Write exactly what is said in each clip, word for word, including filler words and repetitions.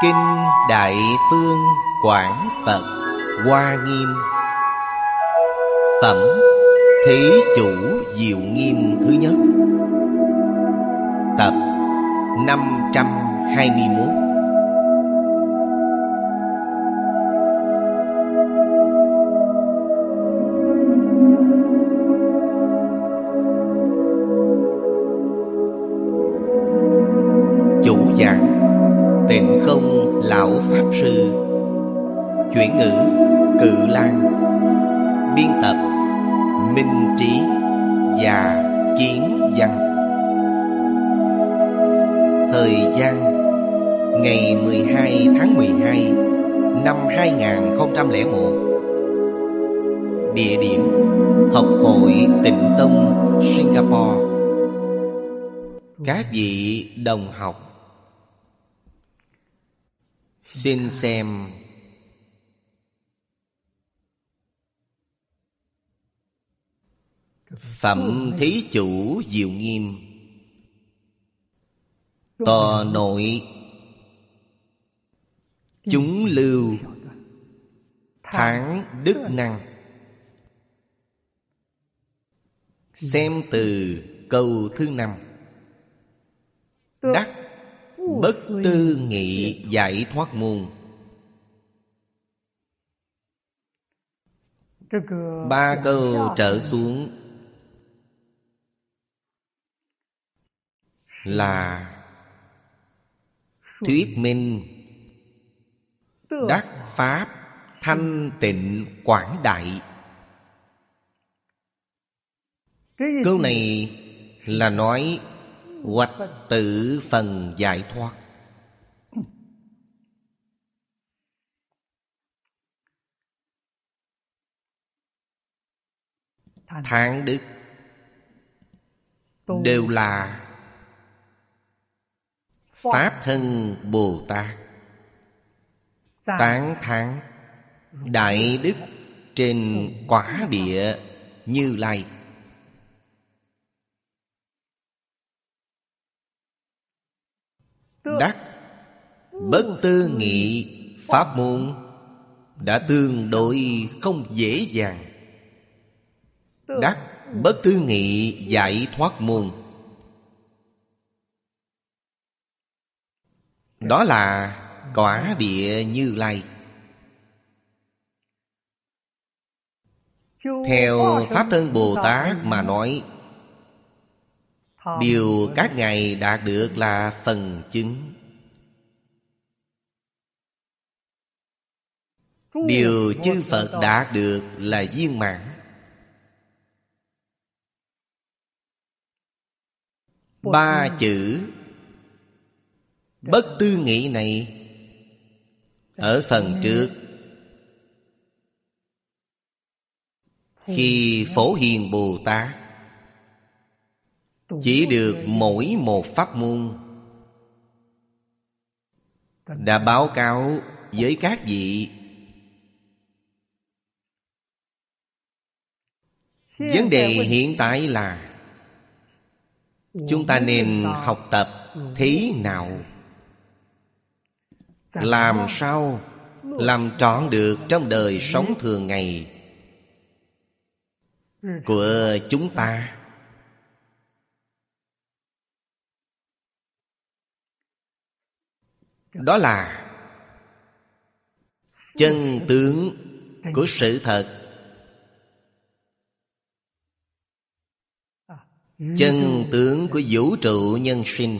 Kinh Đại Phương Quảng Phật Hoa Nghiêm. Phẩm Thí Chủ Diệu Nghiêm thứ nhất. Tập năm trăm hai mươi mốt. Chủ giảng Tịnh Không Lão Pháp Sư. Chuyển ngữ Cự Lan. Biên tập Minh Trí và Kiến Văn. Thời gian ngày mười hai tháng mười hai năm hai nghìn không trăm lẻ một. Địa điểm Học hội Tịnh Tông, Singapore. Các vị đồng học, xin xem Phẩm Thí Chủ Diệu Nghiêm. Tòa nội chúng lưu tháng đức năng. Xem từ câu thứ năm. Đắc bất tư nghị giải thoát môn. Ba câu trở xuống là thuyết minh đắc pháp thanh tịnh quảng đại. Câu này là nói hoạch tự phần giải thoát. Thán đức đều là Pháp thân Bồ Tát tán thán đại đức trên quả địa Như Lai. Đắc bất tư nghị pháp môn đã tương đối không dễ dàng. Đắc bất tư nghị giải thoát môn, đó là quả địa Như Lai. Theo Pháp thân Bồ Tát mà nói, điều các ngài đạt được là phần chứng. Điều chư Phật đạt được là viên mãn. Ba chữ bất tư nghị này ở phần trước, khi Phổ Hiền Bồ Tát chỉ được mỗi một pháp môn, đã báo cáo với các vị. Vấn đề hiện tại là chúng ta nên học tập thế nào, làm sao làm trọn được trong đời sống thường ngày của chúng ta. Đó là chân tướng của sự thật. Chân tướng của vũ trụ nhân sinh.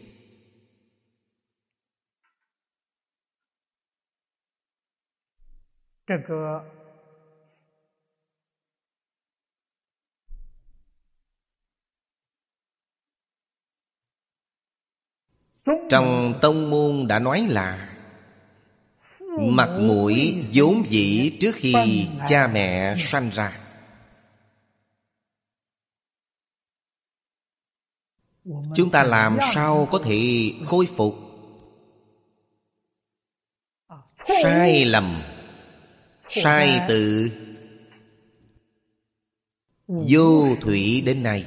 Trong tông môn đã nói là mặt mũi vốn dĩ trước khi cha mẹ sanh ra. Chúng ta làm sao có thể khôi phục? Sai lầm, sai tự, vô thủy đến nay.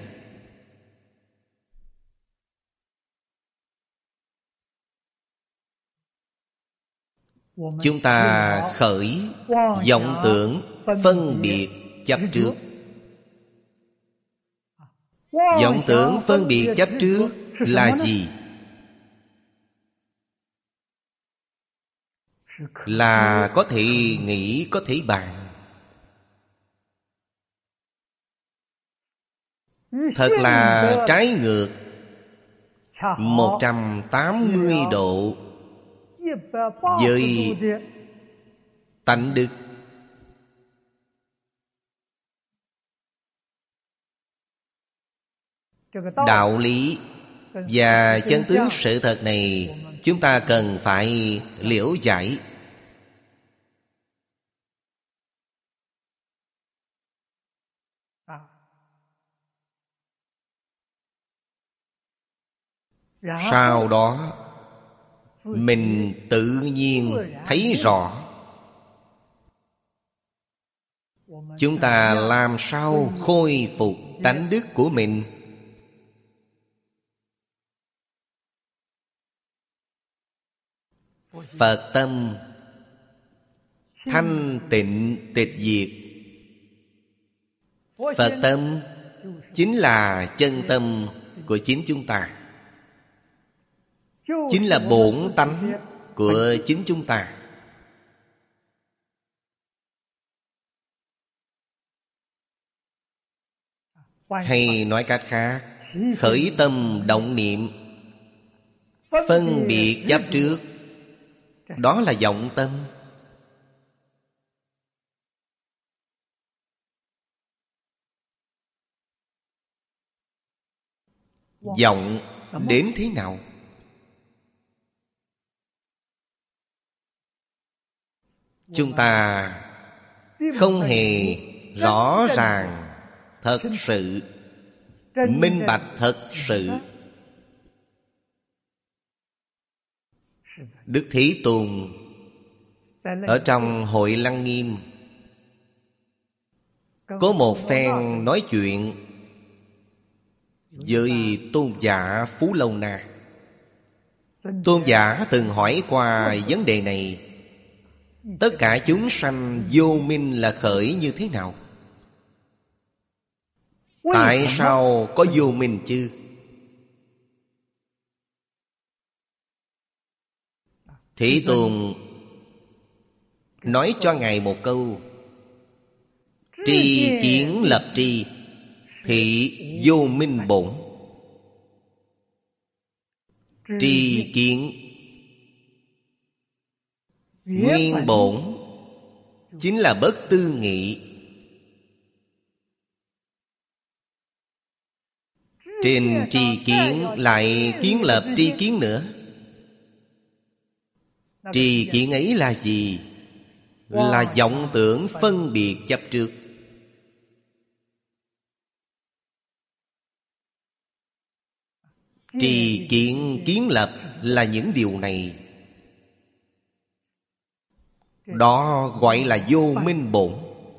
chúng ta khởi vọng tưởng phân biệt chấp trước. Vọng tưởng phân biệt chấp trước là gì? Là có thể nghĩ, có thể bàn. Thật là trái ngược một trăm tám mươi độ với tánh đức. Đạo lý và chân tướng sự thật này chúng ta cần phải liễu giải. Sau đó mình tự nhiên thấy rõ. Chúng ta làm sao khôi phục tánh đức của mình? Phật tâm thanh tịnh tịch diệt. Phật tâm chính là chân tâm của chính chúng ta, chính là bổn tánh của chính chúng ta. Hay nói cách khác, khởi tâm động niệm phân biệt chấp trước, đó là vọng tâm. Vọng đến thế nào? Chúng ta không hề rõ ràng thật sự, minh bạch thật sự. Đức Thế Tôn ở trong Hội Lăng Nghiêm có một phen nói chuyện với tôn giả Phú Lâu Na. Tôn giả từng hỏi qua vấn đề này: tất cả chúng sanh vô minh là khởi như thế nào? Tại sao có vô minh chứ? Thế Tôn nói cho Ngài một câu: tri kiến lập tri, thị vô minh bổn. Tri kiến nguyên bổn chính là bất tư nghị. Trên tri kiến lại kiến lập tri kiến nữa. Tri kiến ấy là gì? Là vọng tưởng phân biệt chấp trước. Tri kiến kiến lập là những điều này. Đó gọi là vô minh bổn.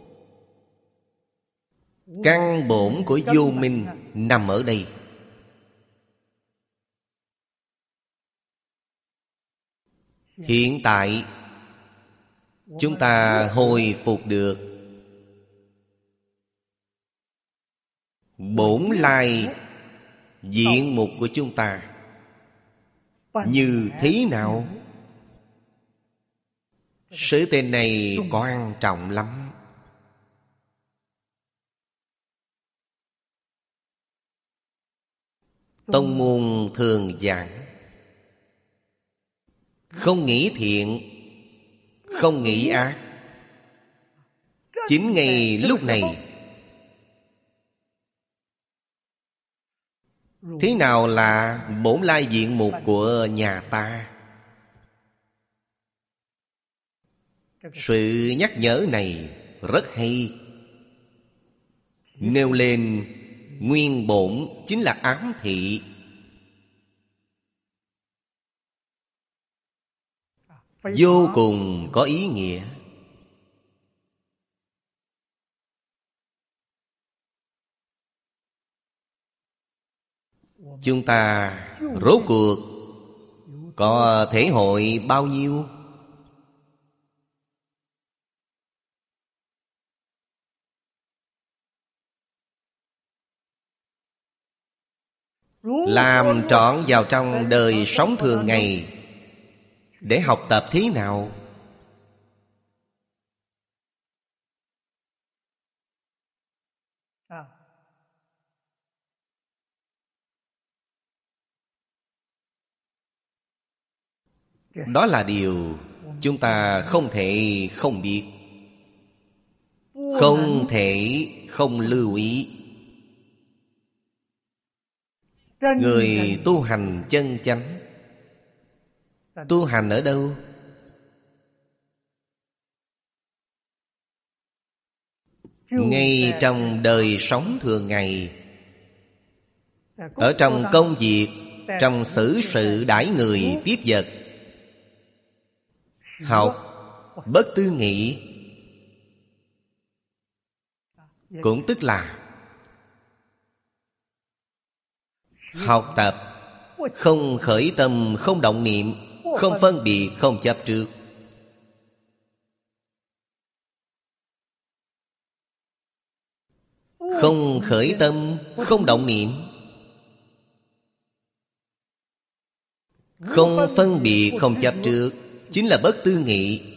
Căn bổn của vô minh nằm ở đây. Hiện tại chúng ta hồi phục được bổn lai diện mục của chúng ta. Như thế nào? Sự tình này quan trọng lắm. Tông môn thường giảng: không nghĩ thiện, không nghĩ ác. Chính ngay lúc này, thế nào là bổn lai diện mục của nhà ta? Sự nhắc nhở này rất hay. Nêu lên nguyên bổn chính là ám thị. Vô cùng có ý nghĩa. Chúng ta rốt cuộc có thể hội bao nhiêu? làm trọn vào trong đời sống thường ngày. Để học tập thế nào? Đó là điều chúng ta không thể không biết, không thể không lưu ý. Người tu hành chân chánh, tu hành ở đâu? Ngay trong đời sống thường ngày, ở trong công việc, trong xử sự đãi người tiếp vật. Học bất tư nghị, cũng tức là học tập không khởi tâm, không động niệm, không phân biệt, không chấp trước. Không khởi tâm, không động niệm, không phân biệt, không chấp trước, chính là bất tư nghị.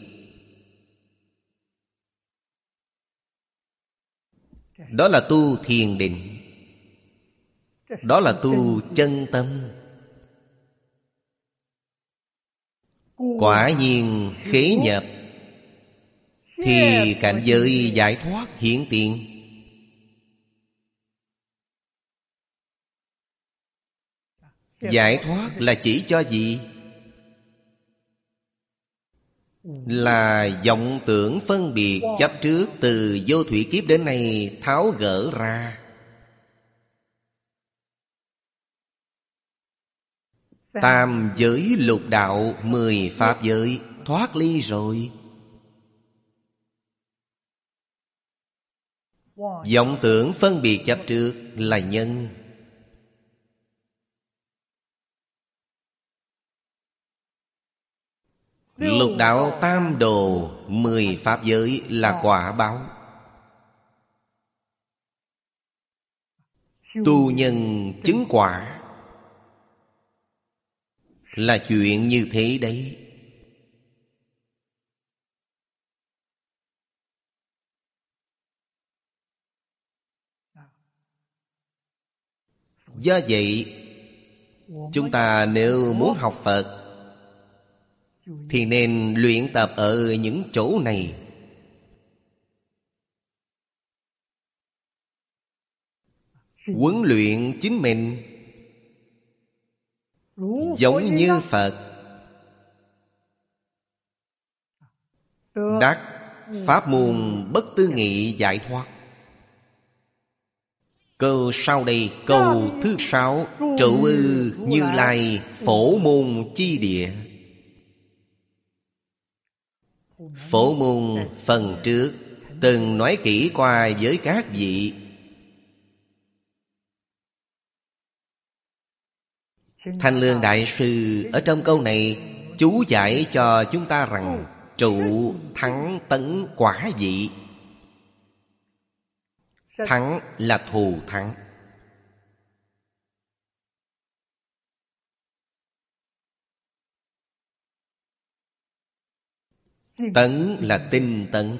Đó là tu thiền định, đó là tu chân tâm. Quả nhiên khế nhập thì cảnh giới giải thoát hiện tiền. Giải thoát là chỉ cho gì? Là vọng tưởng phân biệt chấp trước từ vô thủy kiếp đến nay tháo gỡ ra. Tam giới lục đạo, mười pháp giới thoát ly rồi. Vọng tưởng phân biệt chấp trước là nhân. Lục đạo tam đồ, mười pháp giới là quả báo. Tu nhân chứng quả là chuyện như thế đấy. Do vậy, chúng ta nếu muốn học Phật thì nên luyện tập ở những chỗ này. Huấn luyện chính mình giống như Phật. Đắc pháp môn bất tư nghị giải thoát. Câu sau đây, câu thứ sáu: trụ ư Như Lai phổ môn chi địa. Phổ môn phần trước từng nói kỹ qua với các vị. Thanh Lương Đại Sư ở trong câu này chú giải cho chúng ta rằng trụ thắng tấn quả vị. Thắng là thù thắng, tấn là tinh tấn.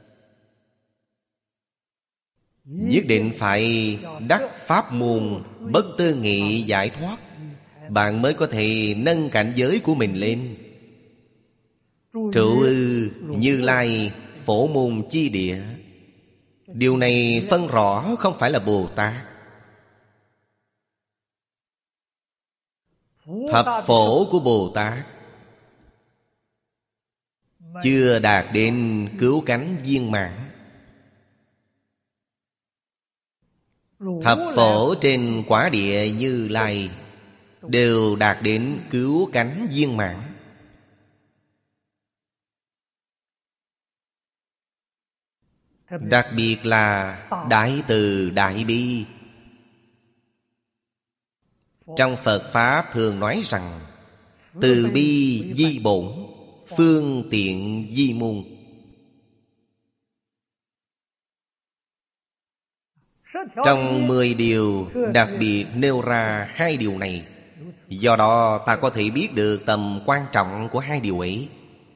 Nhất định phải đắc pháp môn bất tư nghị giải thoát, bạn mới có thể nâng cảnh giới của mình lên. Trụ ư Như Lai phổ môn chi địa. Điều này phân rõ không phải là Bồ Tát. Thập phổ của Bồ Tát chưa đạt đến cứu cánh viên mãn. Thập phổ trên quả địa Như Lai đều đạt đến cứu cánh viên mãn. Đặc biệt là Đại Từ Đại Bi. Trong Phật Pháp thường nói rằng từ bi di bổn, phương tiện di môn. Trong mười điều đặc biệt nêu ra hai điều này. Do đó ta có thể biết được tầm quan trọng của hai điều ấy.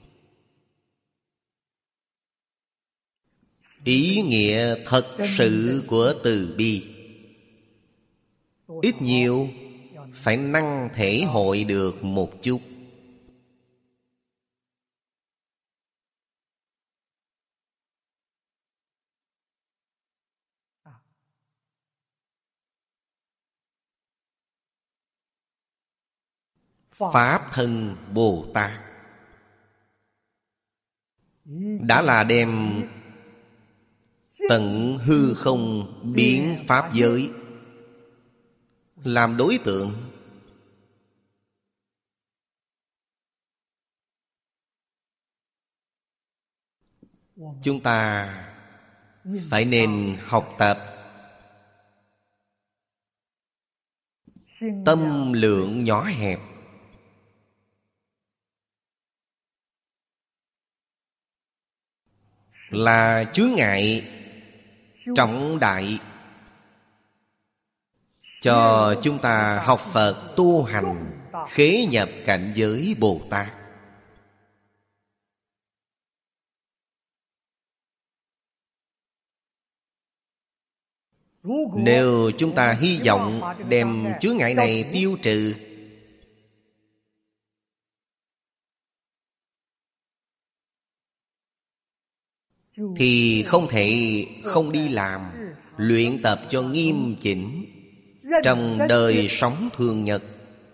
Ý nghĩa thật sự của từ bi ít nhiều phải năng thể hội được một chút. Pháp thân Bồ Tát đã là đem tận hư không biến pháp giới làm đối tượng. Chúng ta phải nên học tập tâm lượng nhỏ hẹp, là chướng ngại trọng đại cho chúng ta học Phật tu hành khế nhập cảnh giới Bồ Tát. Nếu chúng ta hy vọng đem chướng ngại này tiêu trừ, thì không thể không đi làm, luyện tập cho nghiêm chỉnh trong đời sống thường nhật.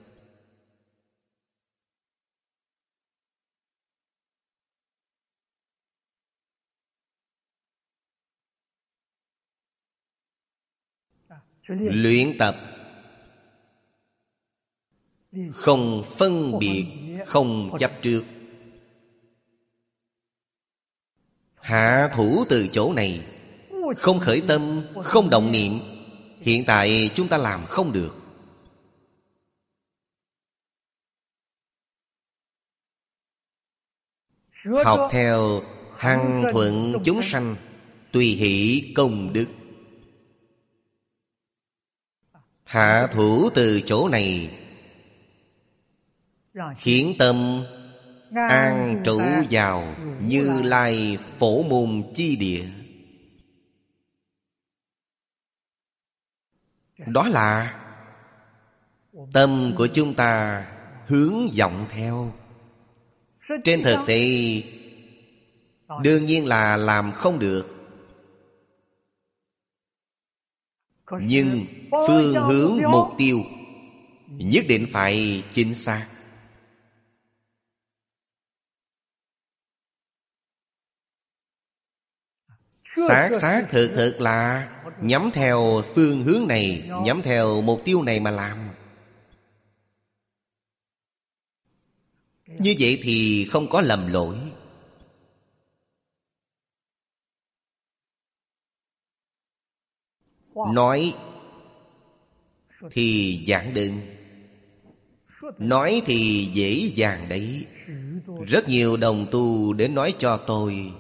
Luyện tập không phân biệt, không chấp trước. Hạ thủ từ chỗ này, không khởi tâm, không động niệm. Hiện tại chúng ta làm không được. Học theo hằng thuận chúng sanh, tùy hỷ công đức. Hạ thủ từ chỗ này, khiến tâm an trụ vào Như Lai phổ môn chi địa. Đó là tâm của chúng ta hướng vọng theo. Trên thực tế đương nhiên là làm không được, nhưng phương hướng mục tiêu nhất định phải chính xác. Xác xác thực thực là nhắm theo phương hướng này, nhắm theo mục tiêu này mà làm. Như vậy thì không có lầm lỗi. Nói thì giản đơn, nói thì dễ dàng đấy. Rất nhiều đồng tu đến nói cho tôi,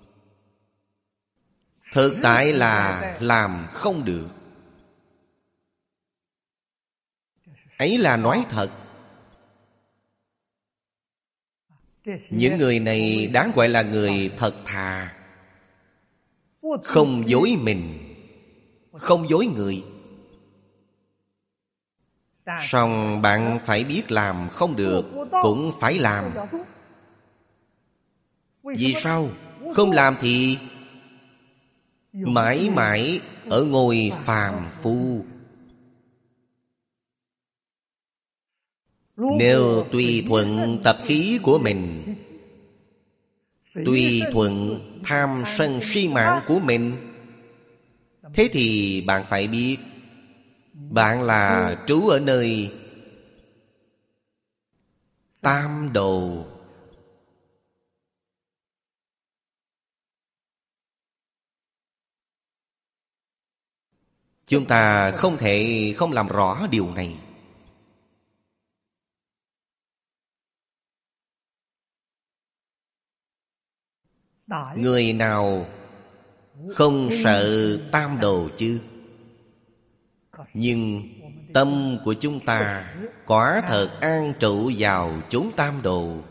thực tại là làm không được. Ấy là nói thật. Những người này đáng gọi là người thật thà, không dối mình, không dối người. Song bạn phải biết làm không được cũng phải làm. Vì sao? Không làm thì mãi mãi ở ngôi phàm phu. Nếu tùy thuận tập khí của mình, tùy thuận tham sân si mạng của mình, thế thì bạn phải biết bạn là trú ở nơi tam đồ. Chúng ta không thể không làm rõ điều này. Người nào không sợ tam đồ chứ? Nhưng tâm của chúng ta quả thật an trụ vào chốn tam đồ.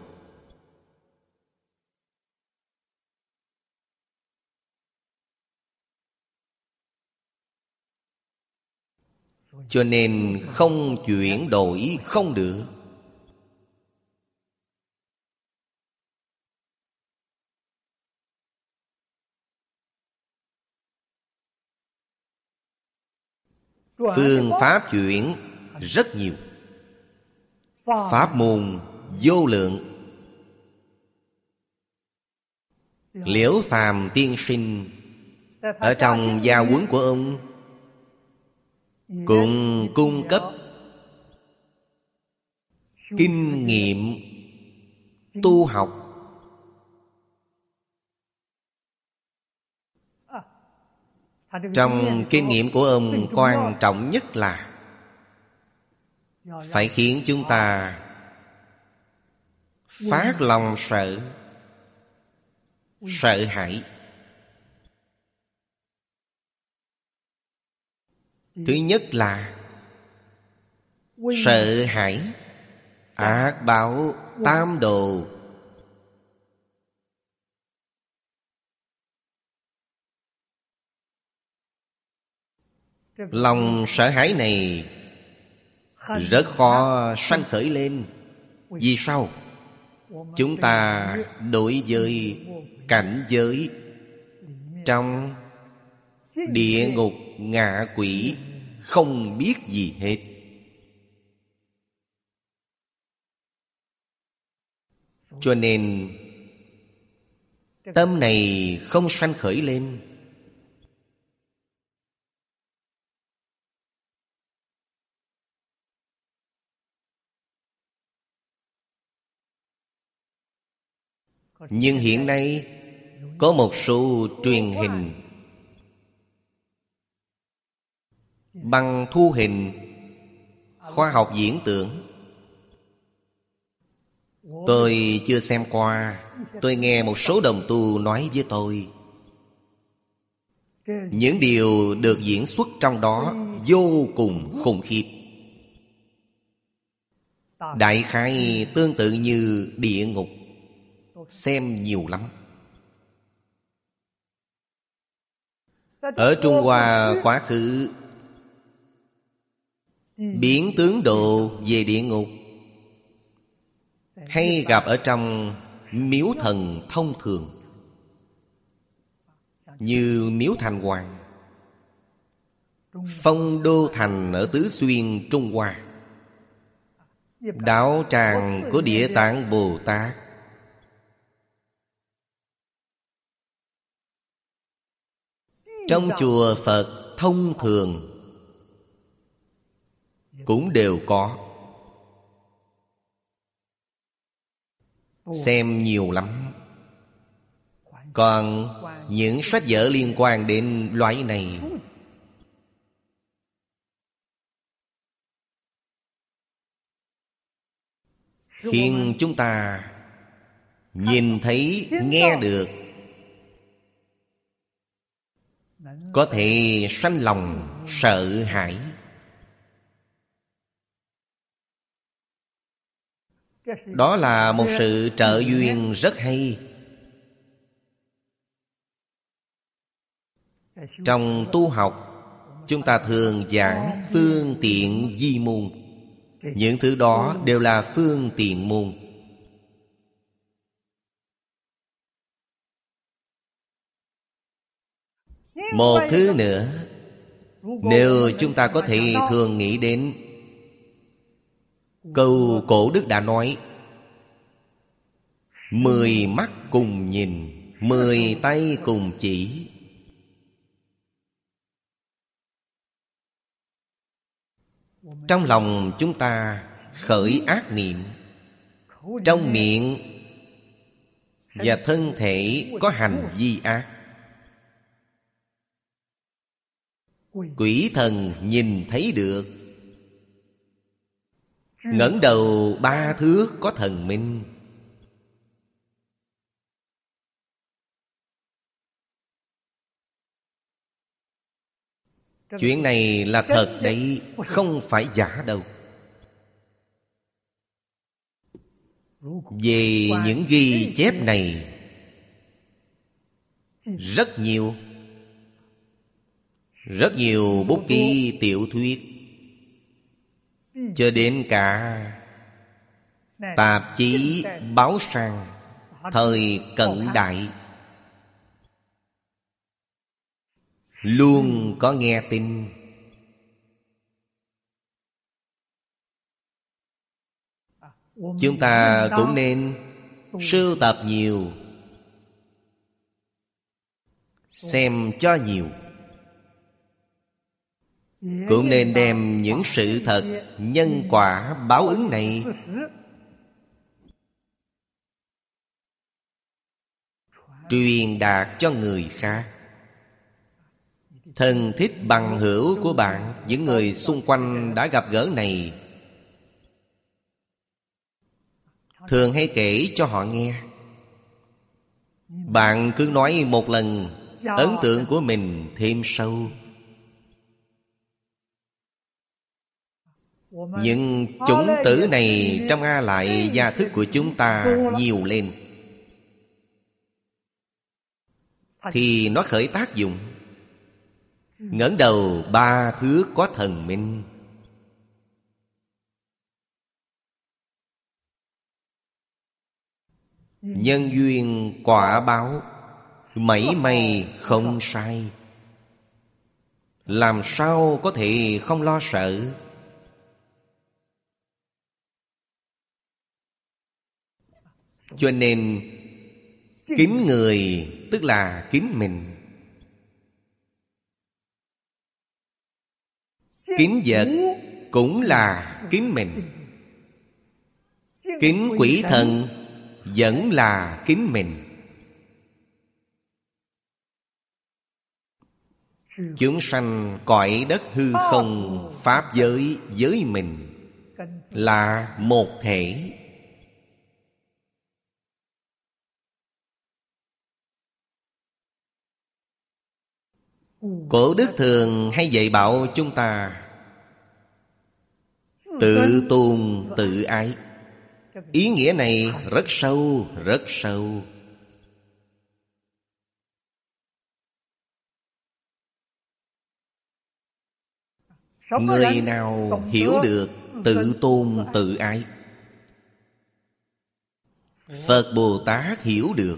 Cho nên không chuyển đổi không được. Phương pháp chuyển rất nhiều, pháp môn vô lượng. Liễu Phàm tiên sinh ở trong gia huấn của ông cũng cung cấp kinh nghiệm tu học. Trong kinh nghiệm của ông, quan trọng nhất là phải khiến chúng ta phát lòng sợ, sợ hãi. Thứ nhất là sợ hãi ác báo tam đồ. Lòng sợ hãi này rất khó sanh khởi lên. Vì sao? Chúng ta đối với cảnh giới trong địa ngục ngạ quỷ không biết gì hết. Cho nên tâm này không sanh khởi lên. Nhưng hiện nay có một số truyền hình bằng thu hình khoa học viễn tưởng. Tôi chưa xem qua. Tôi nghe một số đồng tu nói với tôi, những điều được diễn xuất trong đó vô cùng khủng khiếp. Đại khái tương tự như địa ngục. Xem nhiều lắm. Ở Trung Hoa quá khứ, biến tướng độ về địa ngục hay gặp ở trong miếu thần thông thường, như miếu Thành Hoàng, Phong Đô Thành ở Tứ Xuyên, Trung Hoa, đạo tràng của Địa Tạng Bồ Tát. Trong chùa Phật thông thường cũng đều có. Xem nhiều lắm. Còn những sách vở liên quan đến loại này khiến chúng ta nhìn thấy, nghe được, có thể sanh lòng sợ hãi. Đó là một sự trợ duyên rất hay. Trong tu học, chúng ta thường giảng phương tiện di môn. Những thứ đó đều là phương tiện môn. Một thứ nữa, nếu chúng ta có thể thường nghĩ đến câu cổ đức đã nói: mười mắt cùng nhìn, mười tay cùng chỉ. Trong lòng chúng ta khởi ác niệm, trong miệng và thân thể có hành vi ác, quỷ thần nhìn thấy được. Ngẩng đầu ba thước có thần minh. Chuyện này là thật đấy, không phải giả đâu. Về những ghi chép này rất nhiều, rất nhiều bút ký tiểu thuyết, cho đến cả tạp chí báo sang thời cận đại luôn có nghe tin. Chúng ta cũng nên sưu tập nhiều, xem cho nhiều. Cũng nên đem những sự thật nhân quả báo ứng này truyền đạt cho người khác. Thân thích bằng hữu của bạn, những người xung quanh đã gặp gỡ này, thường hay kể cho họ nghe. Bạn cứ nói một lần, ấn tượng của mình thêm sâu. Những chủng tử này trong A Lại gia thức của chúng ta nhiều lên, thì nó khởi tác dụng. Ngẩng đầu ba thước có thần minh. Nhân duyên quả báo mảy may không sai. Làm sao có thể không lo sợ? Cho nên kính người tức là kính mình, kính vật cũng là kính mình, kính quỷ thần vẫn là kính mình. Chúng sanh cõi đất hư không pháp giới với mình là một thể. Cổ đức thường hay dạy bảo chúng ta tự tôn tự ái. Ý nghĩa này rất sâu, rất sâu. Người nào hiểu được tự tôn tự ái, Phật Bồ Tát hiểu được,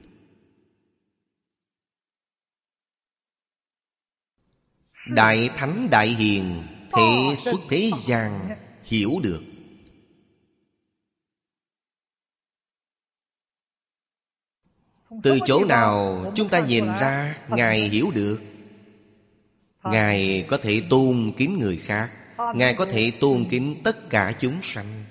Đại Thánh Đại Hiền thế xuất thế gian hiểu được. Từ chỗ nào chúng ta nhìn ra Ngài hiểu được? Ngài có thể tôn kính người khác, Ngài có thể tôn kính tất cả chúng sanh.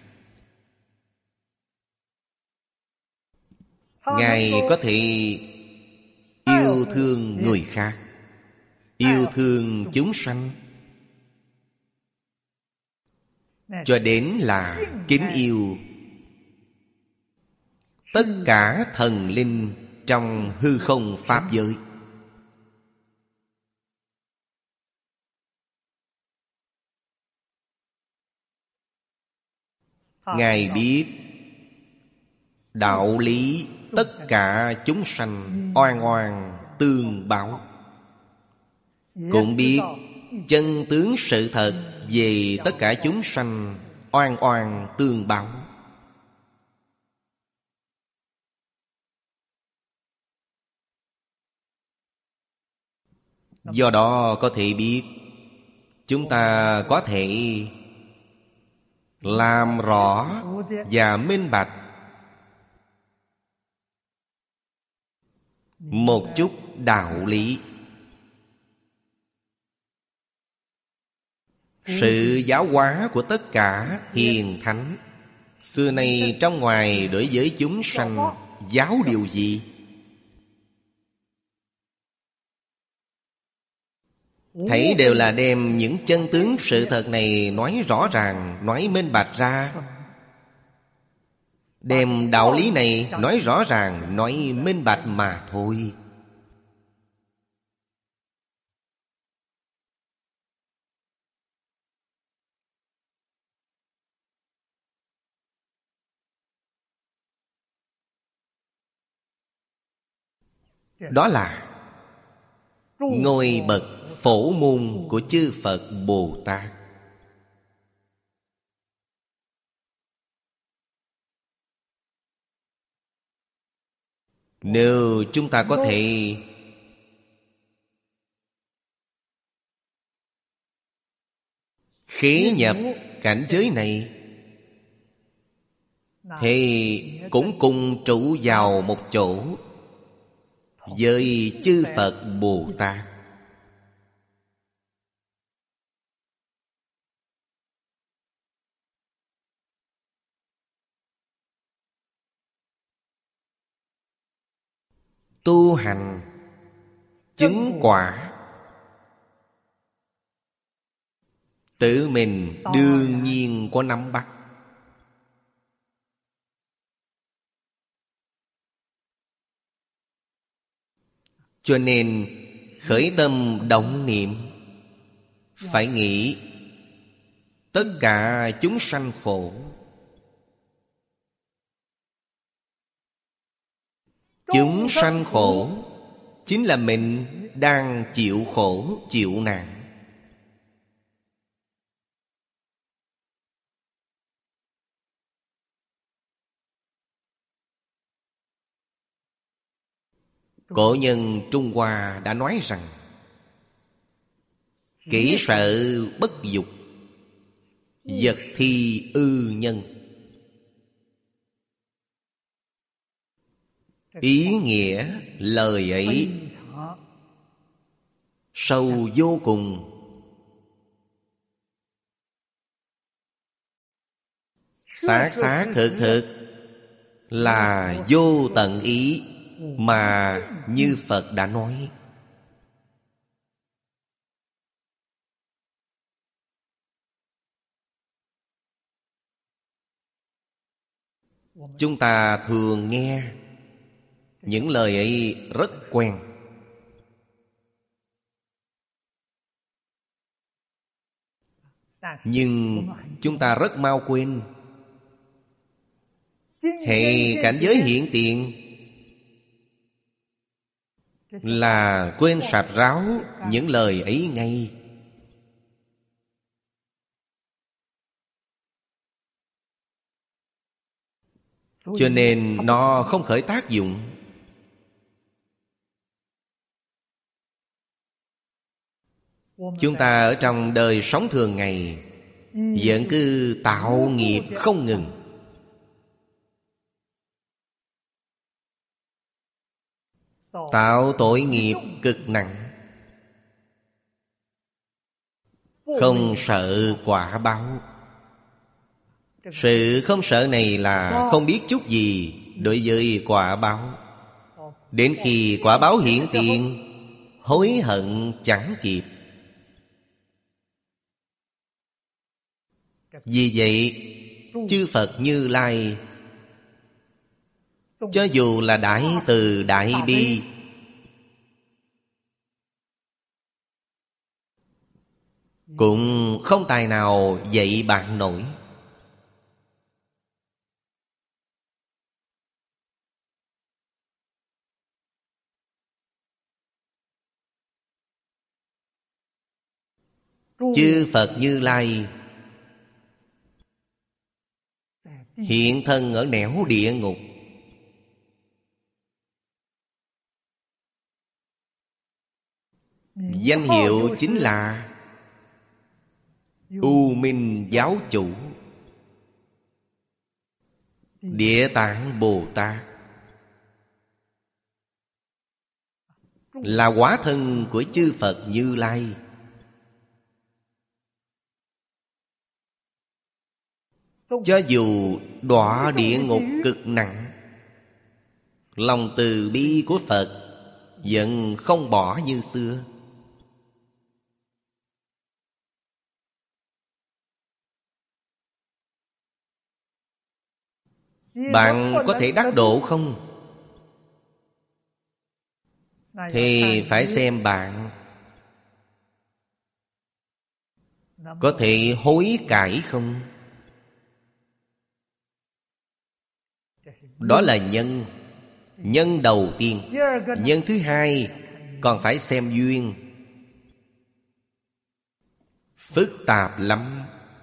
Ngài có thể yêu thương người khác, yêu thương chúng sanh, cho đến là kính yêu tất cả thần linh trong hư không pháp giới. Ngài biết đạo lý tất cả chúng sanh oan oan tương báo, cũng biết chân tướng sự thật về tất cả chúng sanh oan oan tương báo. Do đó có thể biết chúng ta có thể làm rõ và minh bạch một chút đạo lý. Sự giáo hóa của tất cả hiền thánh xưa nay trong ngoài đối với chúng sanh giáo điều gì? Thấy đều là đem những chân tướng sự thật này nói rõ ràng, nói minh bạch ra. Đem đạo lý này nói rõ ràng, nói minh bạch mà thôi. Đó là ngôi bậc phổ môn của chư Phật Bồ Tát. Nếu chúng ta có thể khế nhập cảnh giới này, thì cũng cùng trụ vào một chỗ với chư Phật Bồ Tát. Tu hành chứng quả, tự mình đương nhiên có nắm bắt. Cho nên khởi tâm động niệm phải nghĩ tất cả chúng sanh khổ. Chúng sanh khổ chính là mình đang chịu khổ, chịu nạn. Cổ nhân Trung Hoa đã nói rằng kỹ sợ bất dục, vật thi ư nhân. Ý nghĩa lời ấy sâu vô cùng, xác xác thực thực là vô tận ý mà như Phật đã nói. Chúng ta thường nghe những lời ấy rất quen. Nhưng chúng ta rất mau quên. Hệ cảnh giới hiện tiền là quên sạch ráo những lời ấy ngay. Cho nên nó không khởi tác dụng. Chúng ta ở trong đời sống thường ngày vẫn cứ tạo nghiệp không ngừng. Tạo tội nghiệp cực nặng, không sợ quả báo. Sự không sợ này là không biết chút gì đối với quả báo. Đến khi quả báo hiện tiền, hối hận chẳng kịp. Vì vậy, chư Phật Như Lai cho dù là Đại Từ Đại Bi, cũng không tài nào dạy bạn nổi. Chư Phật Như Lai hiện thân ở nẻo địa ngục, danh hiệu chính là U Minh Giáo Chủ, Địa Tạng Bồ Tát, là hóa thân của chư Phật Như Lai. Cho dù đọa địa ngục cực nặng, lòng từ bi của Phật vẫn không bỏ như xưa. Bạn có thể đắc độ không? Thì phải xem bạn có thể hối cải không. Đó là nhân. Nhân đầu tiên. Nhân thứ hai còn phải xem duyên. Phức tạp lắm.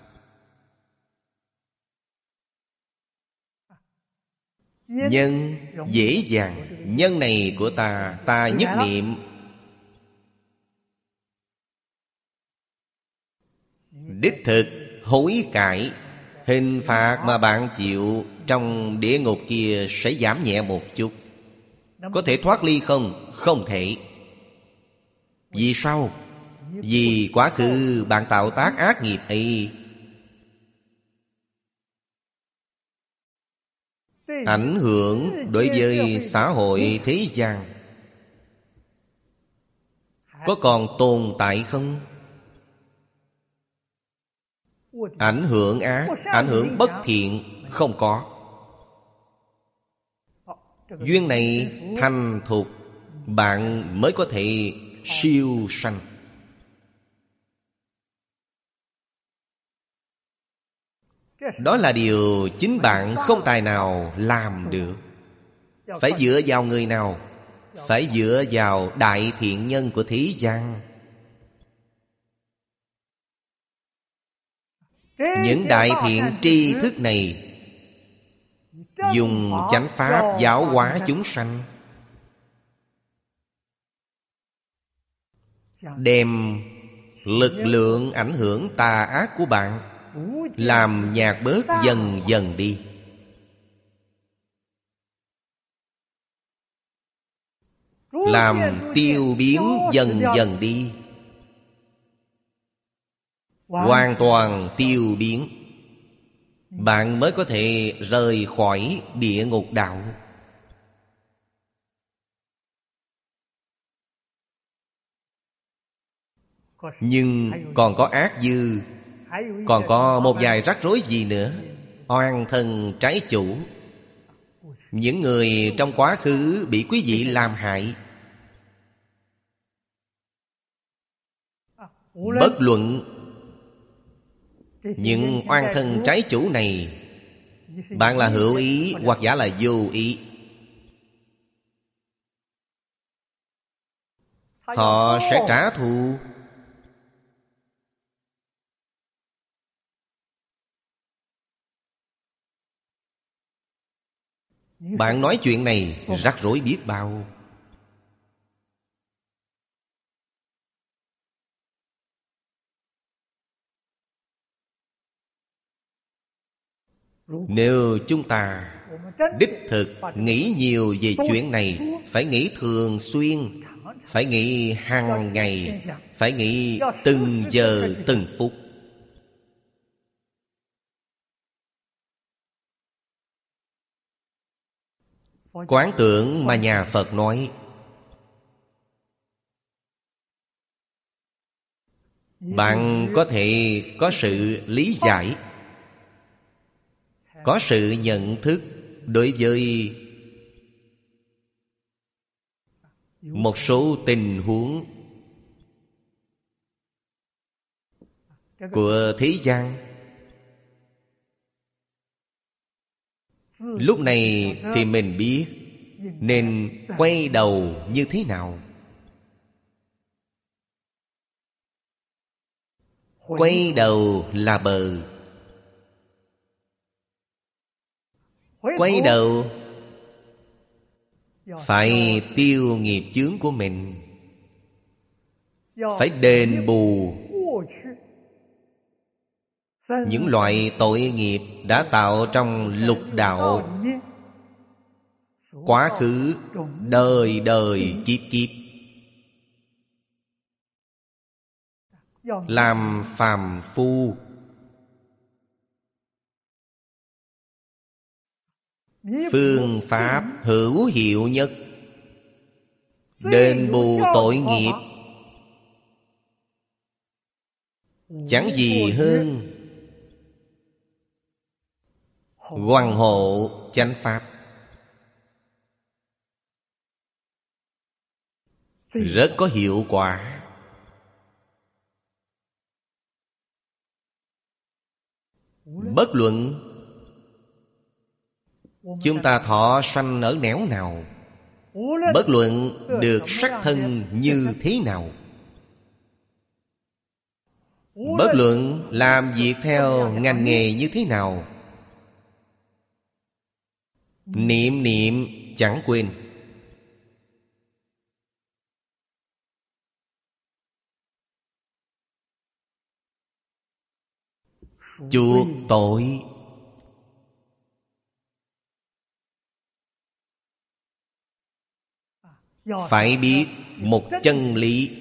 Nhân dễ dàng. Nhân này của ta, ta nhất niệm đích thực hối cải, hình phạt mà bạn chịu trong địa ngục kia sẽ giảm nhẹ một chút. Có thể thoát ly không? Không thể. Vì sao? Vì quá khứ bạn tạo tác ác nghiệp ấy ảnh hưởng đối với xã hội thế gian. Có còn tồn tại không? Ảnh hưởng ác, ảnh hưởng bất thiện không có. Duyên này thành thục, bạn mới có thể siêu sanh. Đó là điều chính bạn không tài nào làm được. Phải dựa vào người nào? Phải dựa vào đại thiện nhân của thế gian. Những đại thiện tri thức này dùng chánh pháp giáo hóa chúng sanh, đem lực lượng ảnh hưởng tà ác của bạn làm nhạt bớt dần dần đi. Làm tiêu biến dần dần đi. Hoàn toàn tiêu biến, bạn mới có thể rời khỏi địa ngục đạo. Nhưng còn có ác dư, còn có một vài rắc rối gì nữa. Oan thân trái chủ, những người trong quá khứ bị quý vị làm hại. Bất luận những oan thân trái chủ này, bạn là hữu ý hoặc giả là vô ý, họ sẽ trả thù. Bạn nói chuyện này rắc rối biết bao. Nếu chúng ta đích thực nghĩ nhiều về chuyện này, phải nghĩ thường xuyên, phải nghĩ hàng ngày, phải nghĩ từng giờ từng phút. Quán tưởng mà nhà Phật nói, bạn có thể có sự lý giải, có sự nhận thức đối với một số tình huống của thế gian. Lúc này thì mình biết nên quay đầu như thế nào. Quay đầu là bờ. Quay đầu phải tiêu nghiệp chướng của mình, phải đền bù những loại tội nghiệp đã tạo trong lục đạo quá khứ đời đời kiếp kiếp. Làm phàm phu, phương pháp hữu hiệu nhất đền bù tội nghiệp chẳng gì hơn hoằng hộ chánh pháp. Rất có hiệu quả. Bất luận chúng ta thọ sanh ở nẻo nào, Bất luận được sắc thân như thế nào, bất luận làm việc theo ngành nghề như thế nào, niệm niệm chẳng quên. Chuộc tội. Phải biết một chân lý: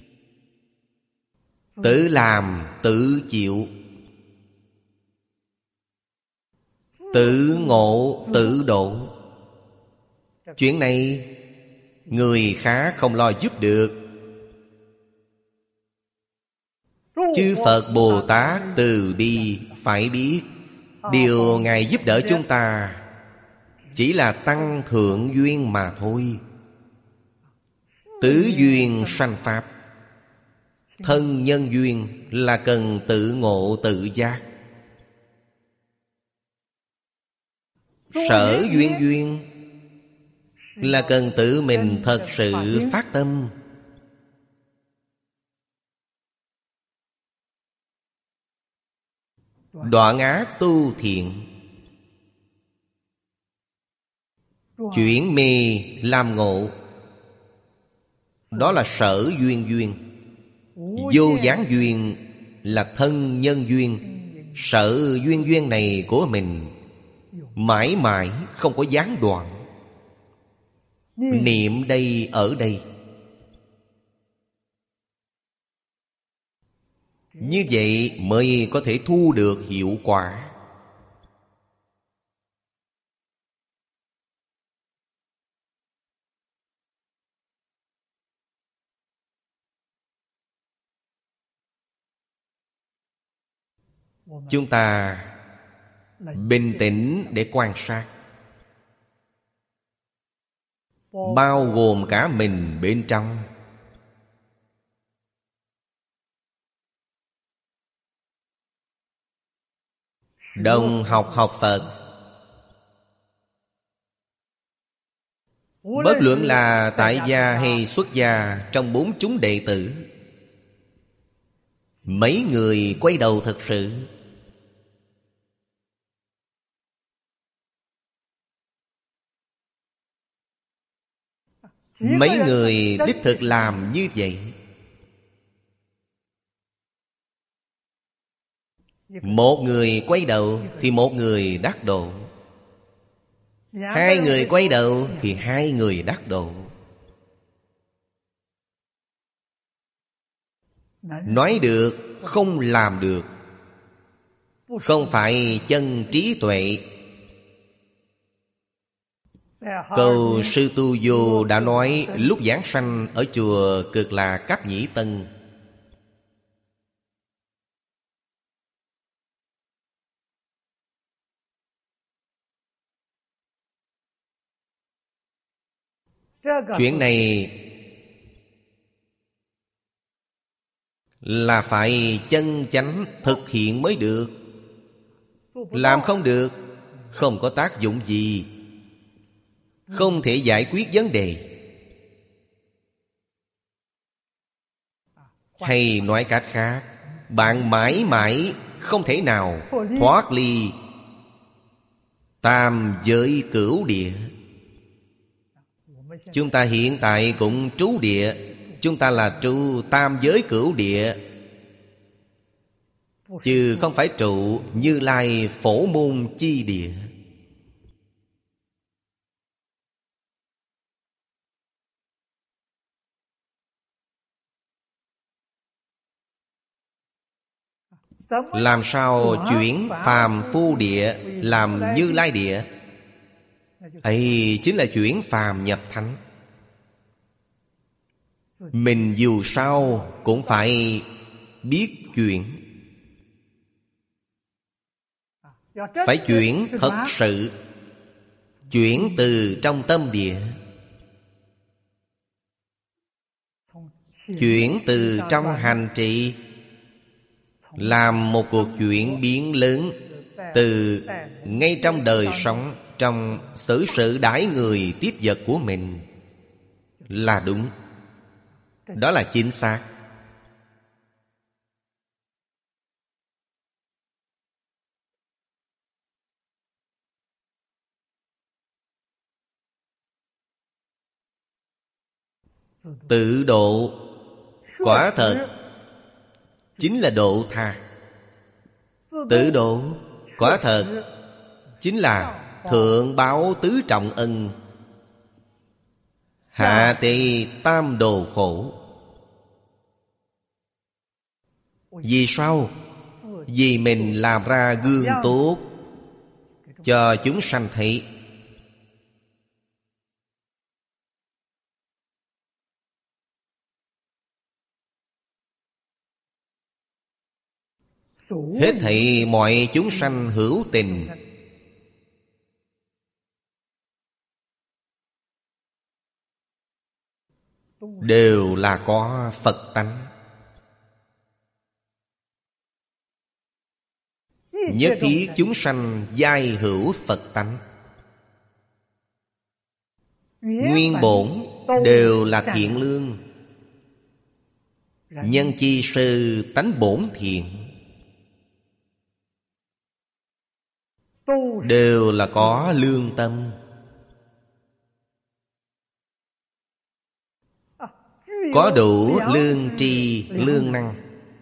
tự làm tự chịu, tự ngộ tự độ. Chuyện này người khác không lo giúp được. Chư Phật Bồ Tát từ bi phải biết, điều Ngài giúp đỡ chúng ta chỉ là tăng thượng duyên mà thôi. Tứ duyên sanh pháp, thân nhân duyên là cần tự ngộ tự giác. Sở duyên duyên là cần tự mình thật sự phát tâm. Đoạn ác tu thiện, chuyển mê làm ngộ, đó là sở duyên duyên. Vô gián duyên là thân nhân duyên. Sở duyên duyên này của mình mãi mãi không có gián đoạn. Niệm đây ở đây, như vậy mới có thể thu được hiệu quả. Chúng ta bình tĩnh để quan sát, bao gồm cả mình bên trong. Đồng học học Phật, bất luận là tại gia hay xuất gia, trong bốn chúng đệ tử, mấy người quay đầu thật sự? Mấy người đích thực làm như vậy. Một người quay đầu thì một người đắc độ, hai người quay đầu thì hai người đắc độ. Nói được không làm được, không phải chân trí tuệ. Câu Sư Tu Vô đã nói lúc giảng sanh ở chùa Cực Lạc Cáp Nhĩ Tân. Chuyện này là phải chân chánh thực hiện mới được. Làm không được, không có tác dụng gì, không thể giải quyết vấn đề. Hay nói cách khác, bạn mãi mãi không thể nào thoát ly tam giới cửu địa. Chúng ta hiện tại cũng trú địa, chúng ta là trụ tam giới cửu địa, chứ không phải trụ Như Lai Phổ Môn chi địa. Làm sao chuyển phàm phu địa làm Như Lai địa? Ấy chính là chuyển phàm nhập thánh. Mình dù sao cũng phải biết chuyển. Phải chuyển thật sự, chuyển từ trong tâm địa, chuyển từ trong hành trì, làm một cuộc chuyển biến lớn từ ngay trong đời sống, trong xử sự đãi người tiếp vật của mình. là đúng. Đó là chính xác. Tự độ quả thật chính là độ tha. Tự độ quả thật chính là thượng báo tứ trọng ân, hạ tỳ tam đồ khổ. Vì sao? Vì mình làm ra gương tốt cho chúng sanh thấy. Hết thảy mọi chúng sanh hữu tình đều là có Phật tánh. Nhất thiết chúng sanh giai hữu Phật tánh. Nguyên bổn đều là thiện lương. Nhân chi sư tánh bổn thiện, đều là có lương tâm. Có đủ lương tri, lương năng.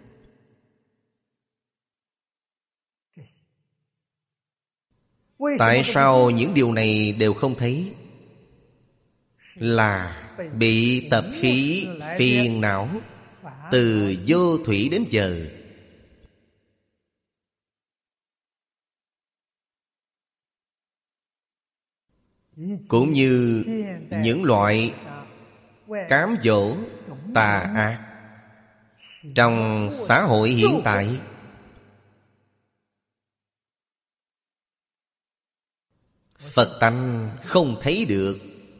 Tại sao những điều này đều không thấy? Là bị tập khí phiền não từ vô thủy đến giờ. Cũng như những loại cám dỗ tà ác trong xã hội hiện tại, Phật tánh không thấy được.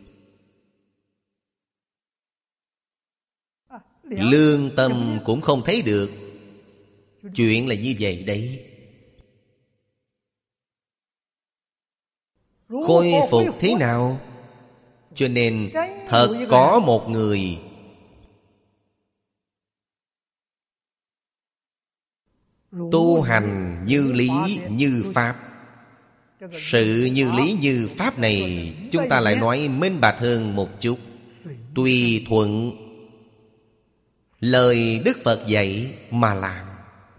Lương tâm cũng không thấy được. Chuyện là như vậy đấy. Khôi phục thế nào? Cho nên thật có một người tu hành như lý như pháp. Sự như lý như pháp này chúng ta lại nói minh bạch hơn một chút. Tùy thuận lời Đức Phật dạy mà làm,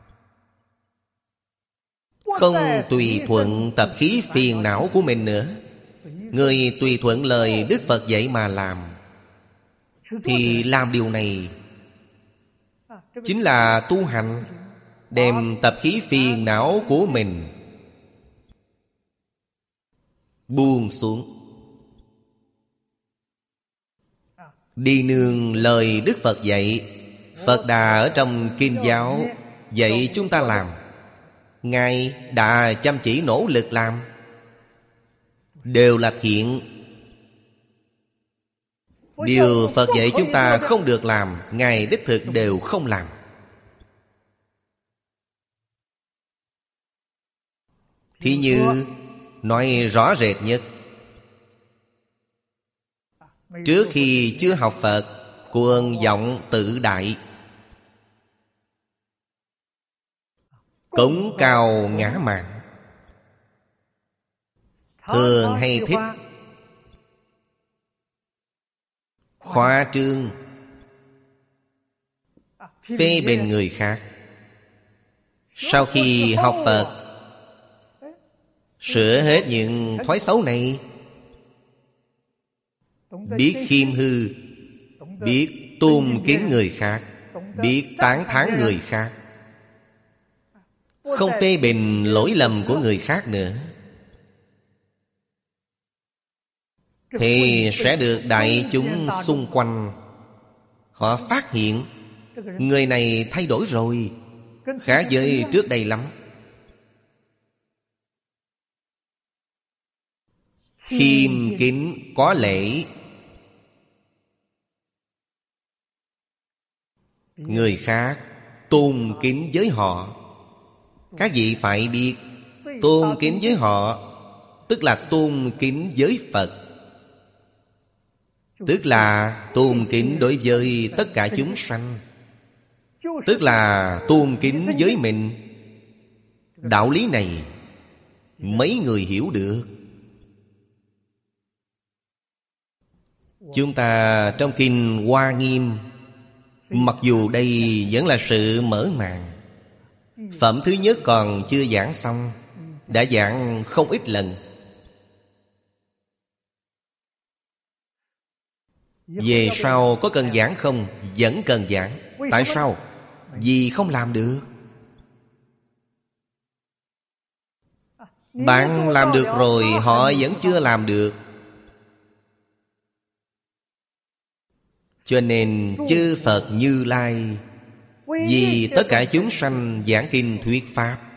không tùy thuận tập khí phiền não của mình nữa. Người tùy thuận lời Đức Phật dạy mà làm, thì làm điều này chính là tu hành, đem tập khí phiền não của mình buông xuống, đi nương lời Đức Phật dạy. Phật Đà ở trong Kinh giáo dạy chúng ta làm, Ngài đã chăm chỉ nỗ lực làm, đều là thiện. Điều Phật dạy chúng ta không được làm, Ngài đích thực đều không làm. Thí như nói rõ rệt nhất, trước khi chưa học Phật, cuồng vọng tự đại, cống cao ngã mạn, thường hay thích khoa trương, phê bình người khác. Sau khi học Phật, sửa hết những thói xấu này, biết khiêm hư, biết tôn kính người khác, biết tán thán người khác, không phê bình lỗi lầm của người khác nữa, thì sẽ được đại chúng xung quanh họ phát hiện người này thay đổi rồi, khác với trước đây lắm. Khiêm kính có lễ, người khác tôn kính với họ. Các vị phải biết, tôn kính với họ tức là tôn kính với Phật. Tức là tôn kính đối với tất cả chúng sanh, tức là tôn kính với mình. Đạo lý này mấy người hiểu được. Chúng ta trong kinh Hoa Nghiêm, mặc dù đây vẫn là sự mở màn, phẩm thứ nhất còn chưa giảng xong, đã giảng không ít lần. Về sau có cần giảng không? Vẫn cần giảng. Tại sao? Vì không làm được. Bạn làm được rồi, họ vẫn chưa làm được. Cho nên chư Phật Như Lai vì tất cả chúng sanh giảng kinh thuyết pháp.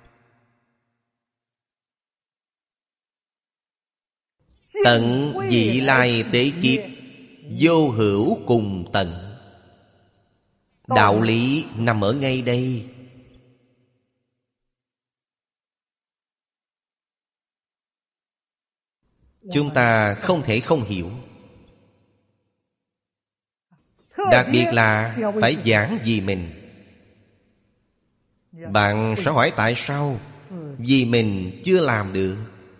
Tận vị lai tế kiếp, vô hữu cùng tận. Đạo lý nằm ở ngay đây. Chúng ta không thể không hiểu. Đặc biệt là phải giảng vì mình. Bạn sẽ hỏi tại sao? Vì mình chưa làm được.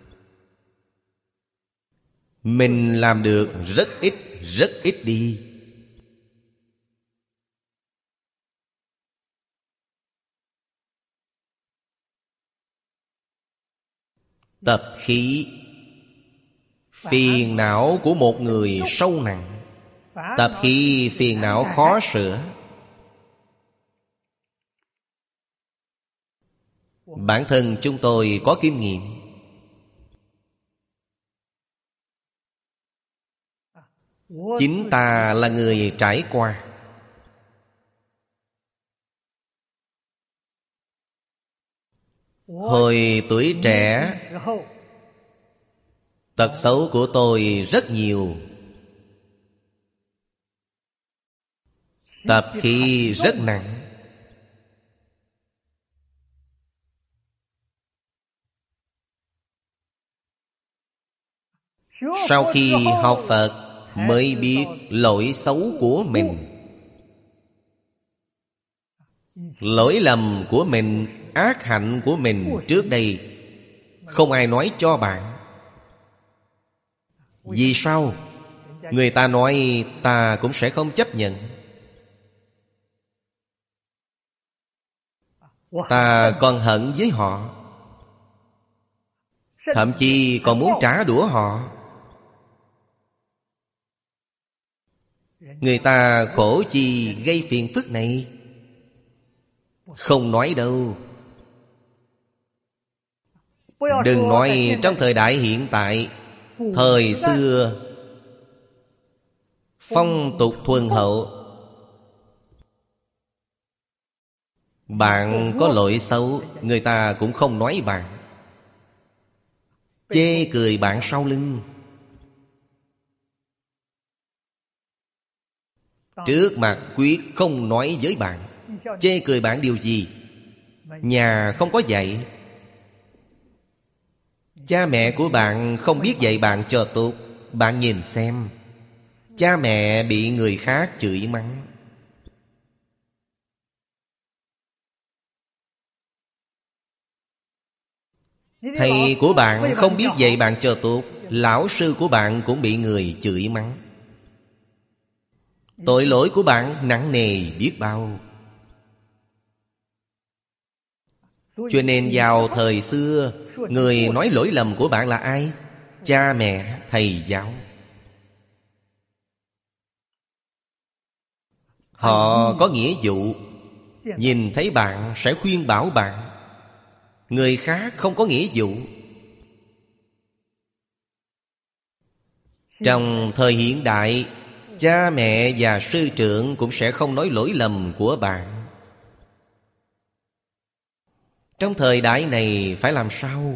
Mình làm được rất ít, rất ít đi. Tập khí, phiền não của một người sâu nặng. Tập khí phiền não khó sửa. Bản thân chúng tôi có kinh nghiệm. Chính ta là người trải qua. Hồi tuổi trẻ, tật xấu của tôi rất nhiều. Tập khí rất nặng. Sau khi học Phật mới biết lỗi xấu của mình. Lỗi lầm của mình, ác hạnh của mình trước đây không ai nói cho bạn. Vì sao? Người ta nói ta cũng sẽ không chấp nhận. Ta còn hận với họ, thậm chí còn muốn trả đũa họ. Người ta khổ chi gây phiền phức này? Không nói đâu. Đừng nói trong thời đại hiện tại. Thời xưa phong tục thuần hậu, bạn có lỗi xấu, người ta cũng không nói bạn, chê cười bạn sau lưng. Trước mặt quyết không nói với bạn. Chê cười bạn điều gì? Nhà không có dạy. Cha mẹ của bạn không biết dạy bạn cho tốt. Bạn nhìn xem, cha mẹ bị người khác chửi mắng. Thầy của bạn không biết dạy bạn cho tốt. Lão sư của bạn cũng bị người chửi mắng. Tội lỗi của bạn nặng nề biết bao. Cho nên vào thời xưa, người nói lỗi lầm của bạn là ai? Cha mẹ, thầy giáo. Họ có nghĩa vụ, nhìn thấy bạn sẽ khuyên bảo bạn. Người khác không có nghĩa vụ. Trong thời hiện đại, cha mẹ và sư trưởng cũng sẽ không nói lỗi lầm của bạn. Trong thời đại này phải làm sao?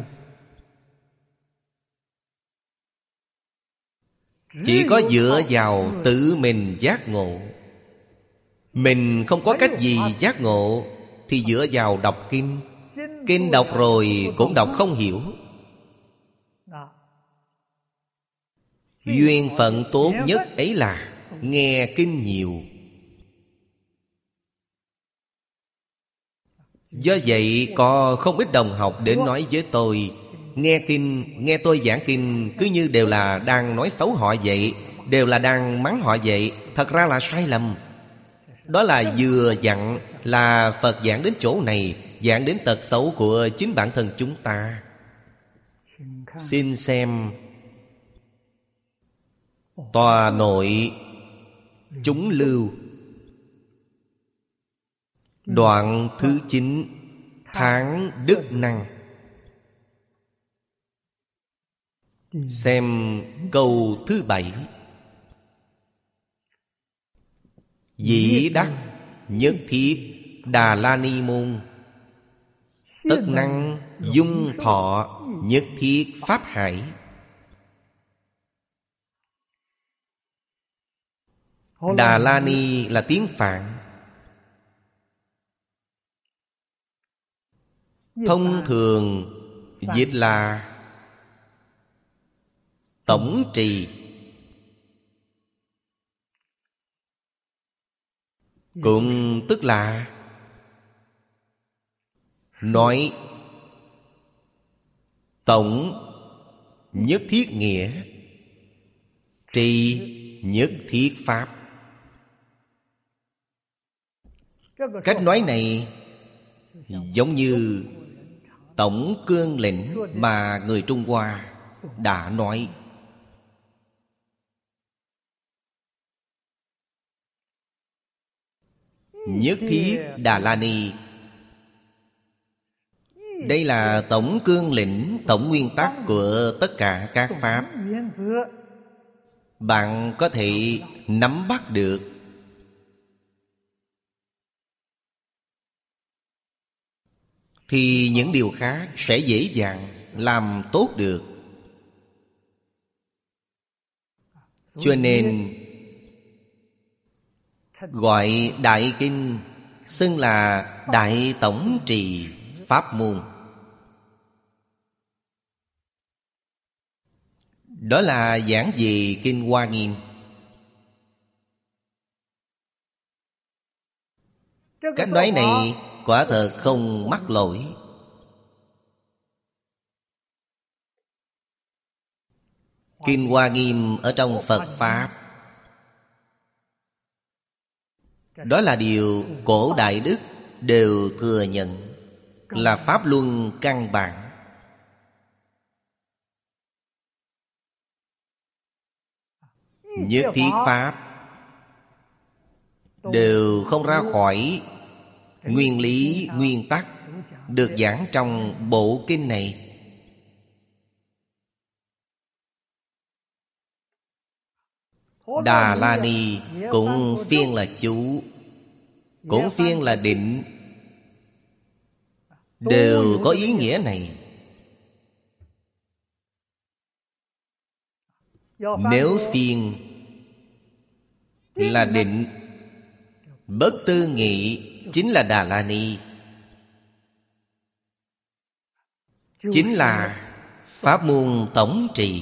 Chỉ có dựa vào tự mình giác ngộ. Mình không có cách gì giác ngộ thì dựa vào đọc kinh. Kinh đọc rồi cũng đọc không hiểu. Duyên phận tốt nhất ấy là nghe kinh nhiều. Do vậy có không ít đồng học đến nói với tôi, Nghe kinh, nghe tôi giảng kinh cứ như đều là đang nói xấu họ vậy, đều là đang mắng họ vậy. Thật ra là sai lầm. Đó là vừa dặn là Phật giảng đến chỗ này, giảng đến tật xấu của chính bản thân chúng ta. Xin xem Tòa Nội Chúng Lưu, đoạn thứ chín, tháng Đức Năng. Xem câu thứ bảy. Dĩ đắc nhất thiết Đà La Ni môn, tất năng dung thọ nhất thiết pháp hải. Đà La Ni là tiếng Phạn. Thông thường dịch là tổng trì, cũng tức là nói tổng nhất thiết nghĩa, trì nhất thiết pháp. Cách nói này giống như tổng cương lĩnh mà người Trung Hoa đã nói. Nhất thiết Đà La Ni, đây là tổng cương lĩnh, tổng nguyên tắc của tất cả các pháp. Bạn có thể nắm bắt được, thì những điều khác sẽ dễ dàng làm tốt được. Cho nên gọi Đại Kinh xưng là Đại Tổng Trì Pháp Môn. Đó là giảng về Kinh Hoa Nghiêm. Cách nói này quả thật không mắc lỗi. Kinh Hoa Nghiêm ở trong Phật Pháp, đó là điều cổ đại đức đều thừa nhận, là pháp luân căn bản. Nhất thiết pháp đều không ra khỏi nguyên lý, nguyên tắc được giảng trong bộ kinh này. Đà La Ni cũng phiên là chú, cũng phiên là định, đều có ý nghĩa này. Nếu phiên là định, bất tư nghị chính là Đà La Ni, chính là pháp môn tổng trì.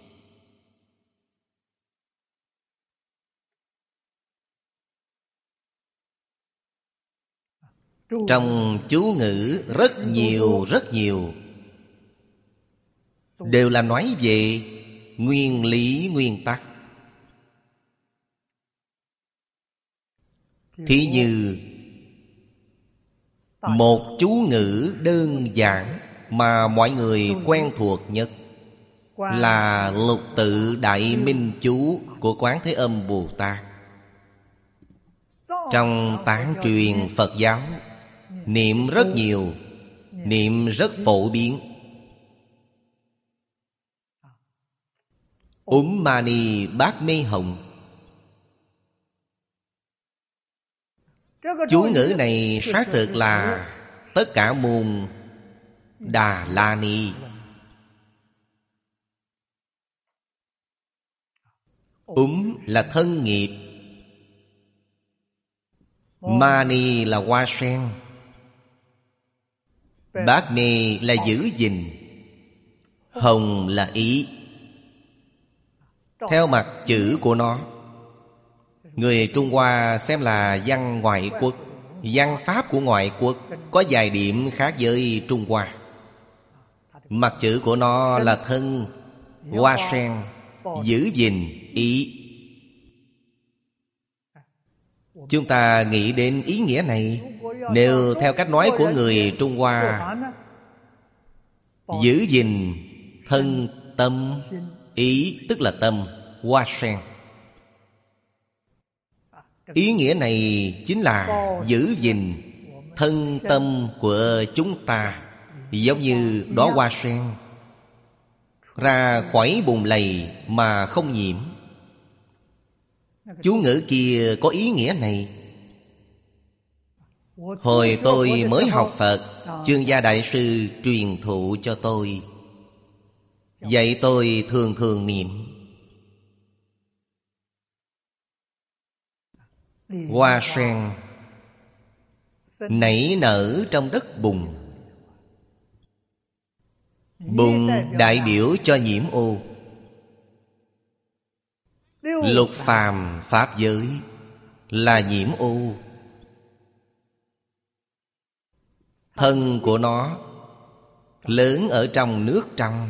Trong chú ngữ rất nhiều rất nhiều đều là nói về nguyên lý, nguyên tắc. Thí như một chú ngữ đơn giản mà mọi người quen thuộc nhất là Lục Tự Đại Minh Chú của Quán Thế Âm Bồ Tát. Trong tán truyền Phật giáo, niệm rất nhiều, niệm rất phổ biến. Úm Mani Bát Mê Hồng. Chú ngữ này xác thực là tất cả môn Đà La Ni. Úm là thân nghiệp, Mani là hoa sen, Bát Mê là giữ gìn, Hồng là ý. Theo mặt chữ của nó, người Trung Hoa xem là văn ngoại quốc. Văn pháp của ngoại quốc có vài điểm khác với Trung Hoa. Mặt chữ của nó là thân, hoa sen, giữ gìn, ý. Chúng ta nghĩ đến ý nghĩa này. Nếu theo cách nói của người Trung Hoa, giữ gìn thân, tâm, ý, tức là tâm, hoa sen. Ý nghĩa này chính là giữ gìn thân tâm của chúng ta, giống như đóa hoa sen ra khỏi bùn lầy mà không nhiễm. Chú ngữ kia có ý nghĩa này. Hồi tôi mới học Phật, Chương Gia Đại Sư truyền thụ cho tôi, vậy tôi thường thường niệm hoa sen nảy nở trong đất bùn. Bùn đại biểu cho nhiễm ô. Lục phàm pháp giới là nhiễm ô. Thân của nó lớn ở trong nước trong.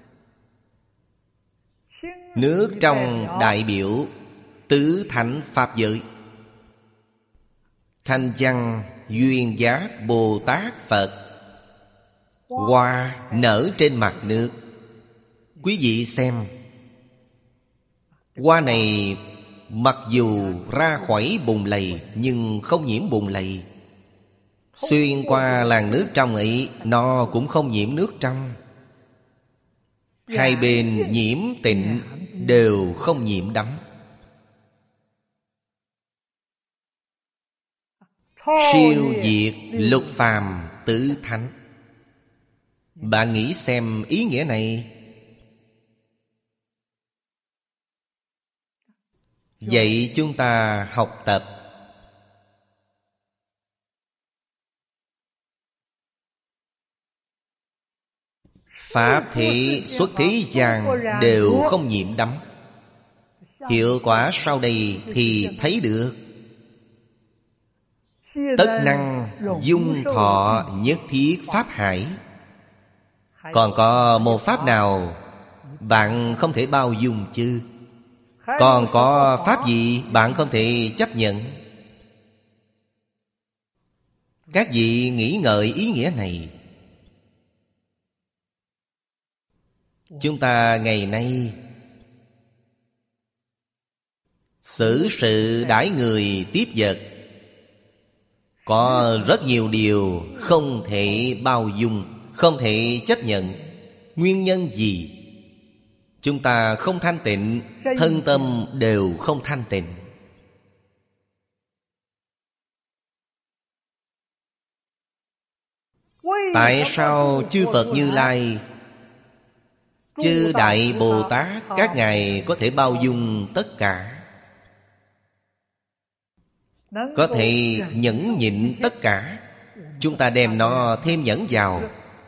Nước trong đại biểu tứ thánh pháp giới. Thanh văn duyên giác Bồ Tát Phật, hoa nở trên mặt nước. Quý vị xem, hoa này mặc dù ra khỏi bùn lầy nhưng không nhiễm bùn lầy. Xuyên qua làn nước trong ấy, nó cũng không nhiễm nước trong. Hai bên nhiễm tịnh đều không nhiễm đắm. Siêu diệt lục phàm tứ thánh. Bạn nghĩ xem ý nghĩa này. Vậy chúng ta học tập. Pháp thị xuất thế gian đều không nhiễm đắm. Hiệu quả sau đây thì thấy được. Tất năng dung thọ nhất thiết pháp hải. Còn có một pháp nào bạn không thể bao dung chứ? Còn có pháp gì bạn không thể chấp nhận? Các vị nghĩ ngợi ý nghĩa này. Chúng ta ngày nay xử sự đãi người tiếp vật, có rất nhiều điều không thể bao dung, không thể chấp nhận. Nguyên nhân gì? Chúng ta không thanh tịnh, thân tâm đều không thanh tịnh. Tại sao chư Phật Như Lai, chư Đại Bồ Tát, các ngài có thể bao dung tất cả, có thể nhẫn nhịn tất cả? Chúng ta đem nó thêm nhẫn vào.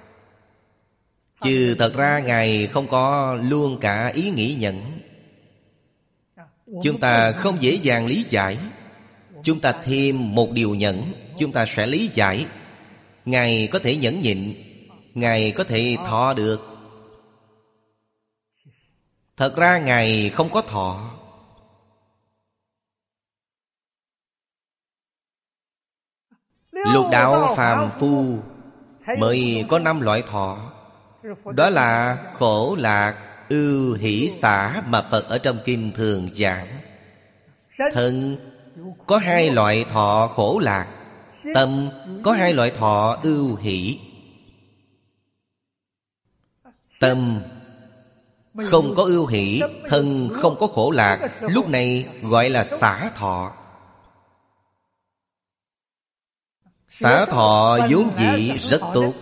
Chứ thật ra ngài không có luôn cả ý nghĩ nhẫn. Chúng ta không dễ dàng lý giải. Chúng ta thêm một điều nhẫn, chúng ta sẽ lý giải. Ngài có thể nhẫn nhịn, ngài có thể thọ được. Thật ra ngài không có thọ. Lục đạo phàm phu mới có năm loại thọ. Đó là khổ lạc, ưu hỷ xả mà Phật ở trong kinh thường giảng. Thân có hai loại thọ khổ lạc, tâm có hai loại thọ ưu hỷ. Tâm không có ưu hỷ, thân không có khổ lạc, lúc này gọi là xả thọ. Xả thọ vốn dĩ rất tốt.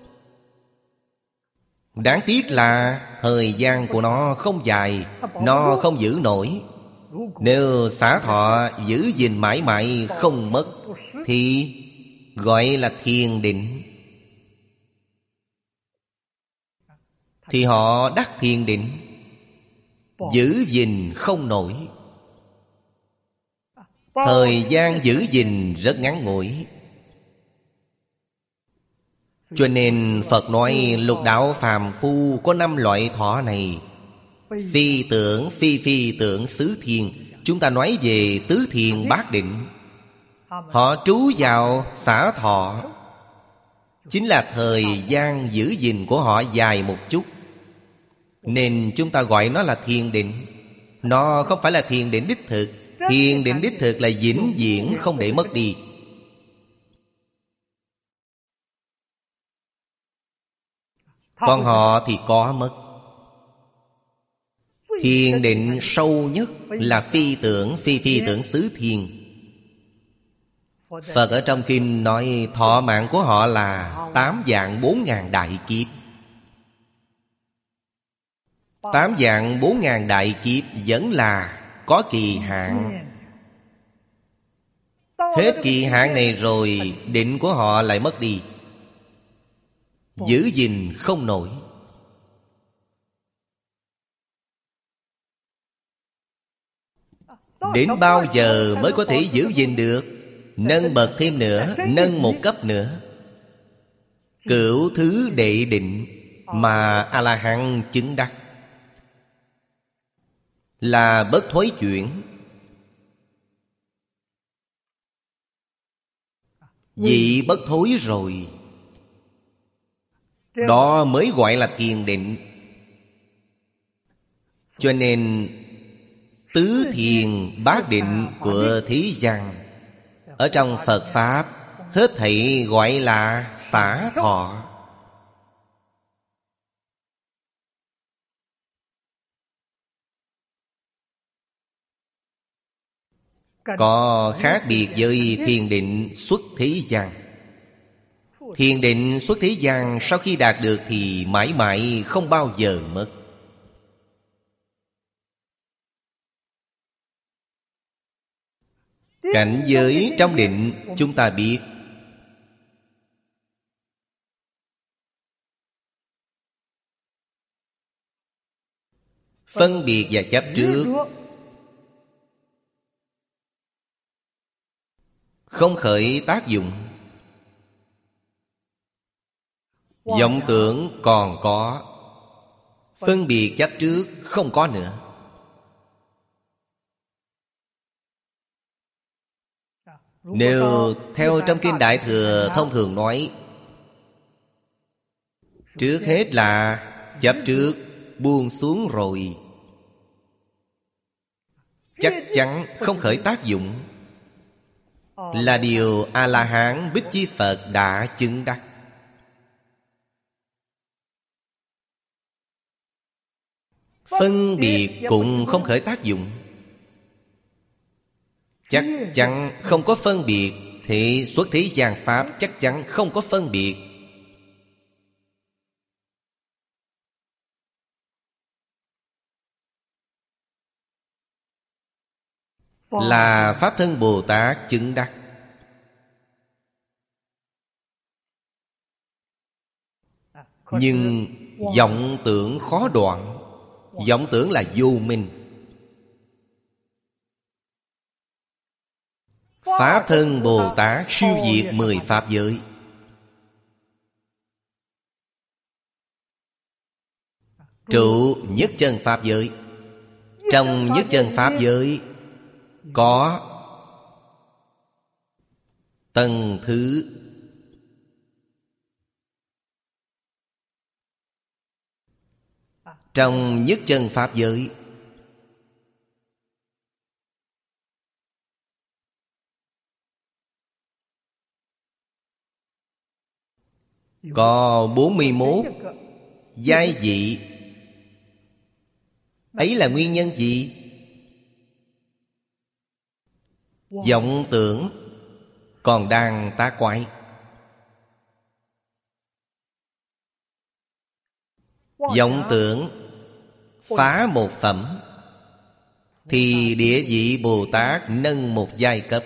Đáng tiếc là thời gian của nó không dài, nó không giữ nổi. Nếu xả thọ giữ gìn mãi mãi không mất thì gọi là thiền định. Thì họ đắc thiền định. giữ gìn không nổi. Thời gian giữ gìn rất ngắn ngủi. Cho nên Phật nói lục đạo phàm phu có năm loại thọ này: phi tưởng, phi phi tưởng, xứ thiền. Chúng ta nói về tứ thiền bát định. Họ trú vào xả thọ, chính là thời gian giữ gìn của họ dài một chút, nên chúng ta gọi nó là thiền định. Nó không phải là thiền định đích thực. Thiền định đích thực là vĩnh viễn không để mất đi. Còn họ thì có mất. Thiền định sâu nhất là phi tưởng, phi phi tưởng xứ thiền. Phật ở trong kinh nói thọ mạng của họ là tám vạn bốn ngàn đại kiếp. Tám vạn bốn ngàn đại kiếp vẫn là có kỳ hạn. Hết kỳ hạn này rồi, định của họ lại mất đi, giữ gìn không nổi. Đến bao giờ mới có thể giữ gìn được? Nâng bậc thêm nữa, nâng một cấp nữa. Cửu thứ đệ định mà A-la-hán chứng đắc là bất thối chuyển. Vị bất thối rồi, đó mới gọi là thiền định. Cho nên tứ thiền bát định của thế gian ở trong Phật Pháp hết thảy gọi là xả thọ. Có khác biệt với thiền định xuất thế gian. Thiền định xuất thế gian sau khi đạt được thì mãi mãi không bao giờ mất. Cảnh giới trong định chúng ta biết. Phân biệt và chấp trước không khởi tác dụng. Vọng tưởng còn có, phân biệt chấp trước không có nữa. Nếu theo trong Kinh Đại Thừa thông thường nói, trước hết là chấp trước buông xuống rồi, chắc chắn không khởi tác dụng, là điều A-la-hán Bích Chi Phật đã chứng đắc. Phân biệt cũng không khởi tác dụng, chắc chắn không có phân biệt, thì xuất thế gian Pháp chắc chắn không có phân biệt. Là Pháp Thân Bồ Tát chứng đắc. Nhưng vọng tưởng khó đoạn. Vọng tưởng là vô minh. Pháp Thân Bồ Tát siêu diệt mười pháp giới. Trụ nhất chân pháp giới. Trong nhất chân pháp giới có tầng thứ. Trong nhất chân pháp giới có bốn mươi mốt giai vị. Ấy là nguyên nhân gì? Vọng tưởng còn đang tác quái. Vọng tưởng phá một phẩm thì địa vị Bồ Tát nâng một giai cấp.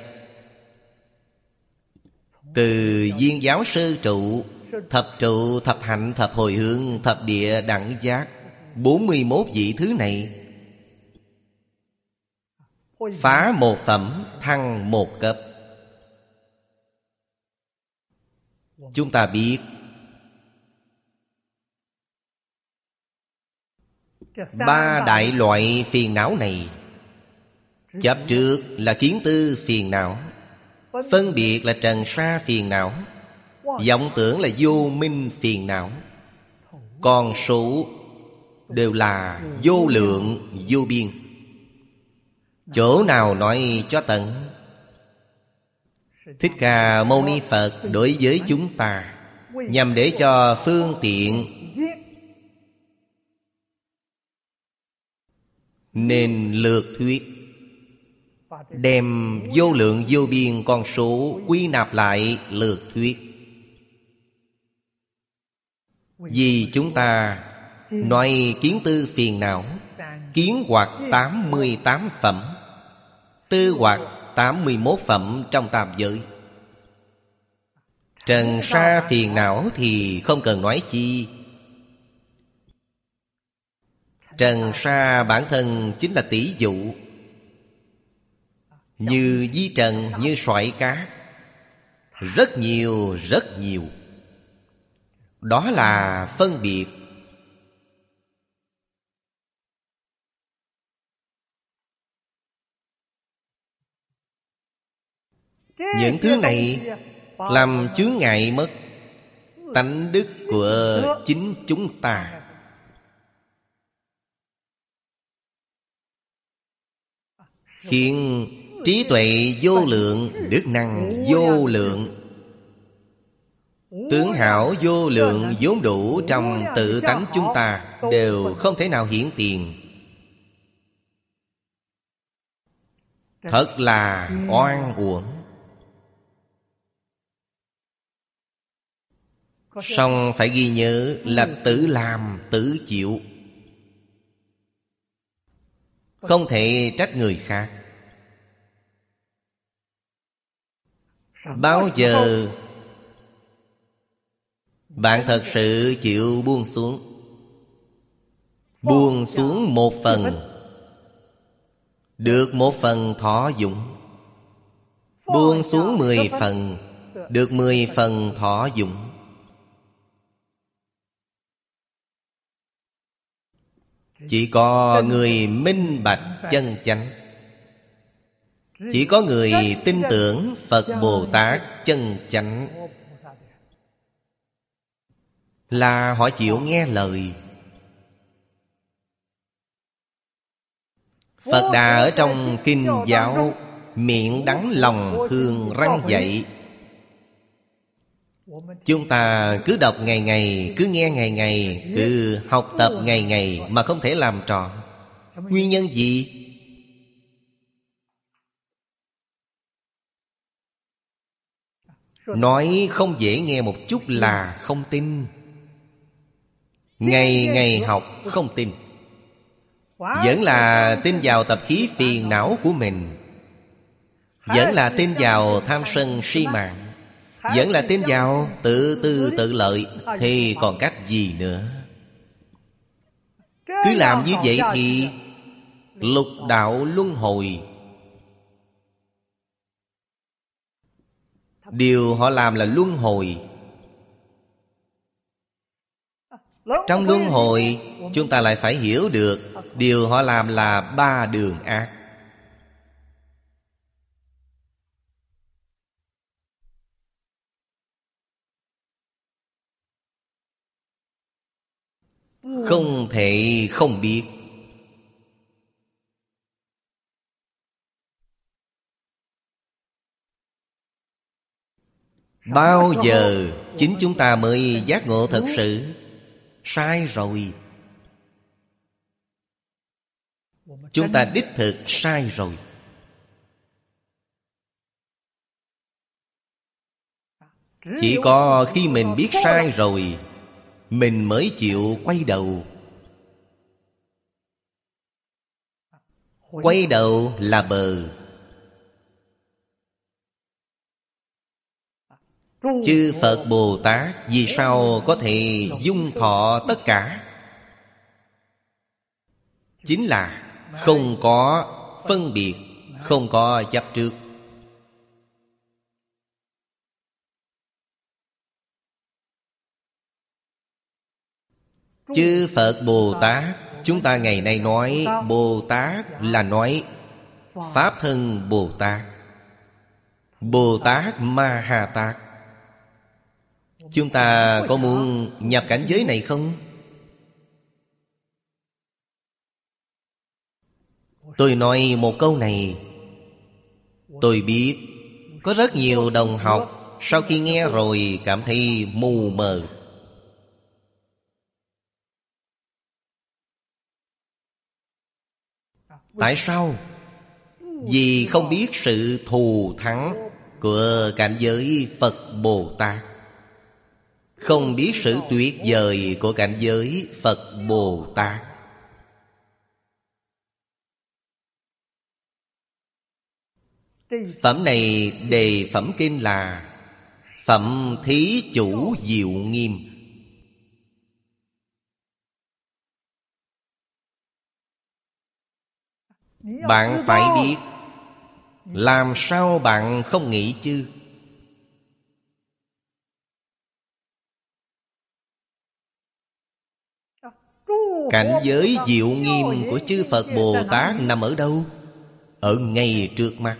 Từ viên giáo sơ trụ, thập trụ, thập hạnh, thập hồi hướng, thập địa, đẳng giác, bốn mươi mốt vị thứ này phá một phẩm, thăng một cấp. Chúng ta biết ba đại loại phiền não này. Chấp trước là kiến tư phiền não, phân biệt là trần sa phiền não, vọng tưởng là vô minh phiền não, còn số đều là vô lượng vô biên. Chỗ nào nói cho tận? Thích Ca Mâu Ni Phật đối với chúng ta, nhằm để cho phương tiện nên lược thuyết, đem vô lượng vô biên con số quy nạp lại lược thuyết. Vì chúng ta nói kiến tư phiền não, kiến hoặc tám mươi tám phẩm, tư hoặc tám mươi mốt phẩm trong tam giới. Trần sa phiền não thì không cần nói chi. Trần sa bản thân chính là tỷ dụ, như di trần, như xoải cát, rất nhiều rất nhiều. Đó là phân biệt. Những thứ này làm chướng ngại mất tánh đức của chính chúng ta. Khiến trí tuệ vô lượng, đức năng vô lượng, tướng hảo vô lượng vốn đủ trong tự tánh chúng ta đều không thể nào hiển tiền. Thật là oan uổng. Song phải ghi nhớ là tự làm tự chịu, không thể trách người khác. Bao giờ bạn thật sự chịu buông xuống, buông xuống một phần, được một phần thọ dụng. Buông xuống mười phần, được mười phần thọ dụng. Chỉ có người minh bạch chân chánh, chỉ có người tin tưởng Phật Bồ Tát chân chánh là họ chịu nghe lời. Phật Đà ở trong kinh giáo miệng đắng lòng thương răng dạy. Chúng ta cứ đọc ngày ngày, cứ nghe ngày ngày, cứ học tập ngày ngày mà không thể làm trọn. Nguyên nhân gì? Nói không dễ nghe một chút là không tin. Ngày ngày học không tin, vẫn là tin vào tập khí phiền não của mình, vẫn là tin vào tham sân si mạng, vẫn là tin vào tự tư tự lợi, thì còn cách gì nữa? Cứ làm như vậy thì lục đạo luân hồi. Điều họ làm là luân hồi. Trong luân hồi, chúng ta lại phải hiểu được điều họ làm là ba đường ác. Không thể không biết. Bao giờ chính chúng ta mới giác ngộ thật sự? Sai rồi. Chúng ta đích thực sai rồi. Chỉ có khi mình biết sai rồi, mình mới chịu quay đầu. Quay đầu là bờ. Chư Phật Bồ Tát vì sao có thể dung thọ tất cả? Chính là không có phân biệt, không có chấp trước. Chư Phật Bồ Tát, chúng ta ngày nay nói Bồ Tát là nói Pháp Thân Bồ Tát, Bồ Tát Ma Ha Tát. Chúng ta có muốn nhập cảnh giới này không? Tôi nói một câu này, tôi biết có rất nhiều đồng học sau khi nghe rồi cảm thấy mù mờ. Tại sao? Vì không biết sự thù thắng của cảnh giới Phật Bồ Tát, không biết sự tuyệt vời của cảnh giới Phật Bồ Tát. Phẩm này đề phẩm kinh là Phẩm Thí Chủ Diệu Nghiêm. Bạn phải biết, làm sao bạn không nghĩ chứ? Cảnh giới diệu nghiêm của chư Phật Bồ Tát nằm ở đâu? Ở ngay trước mắt.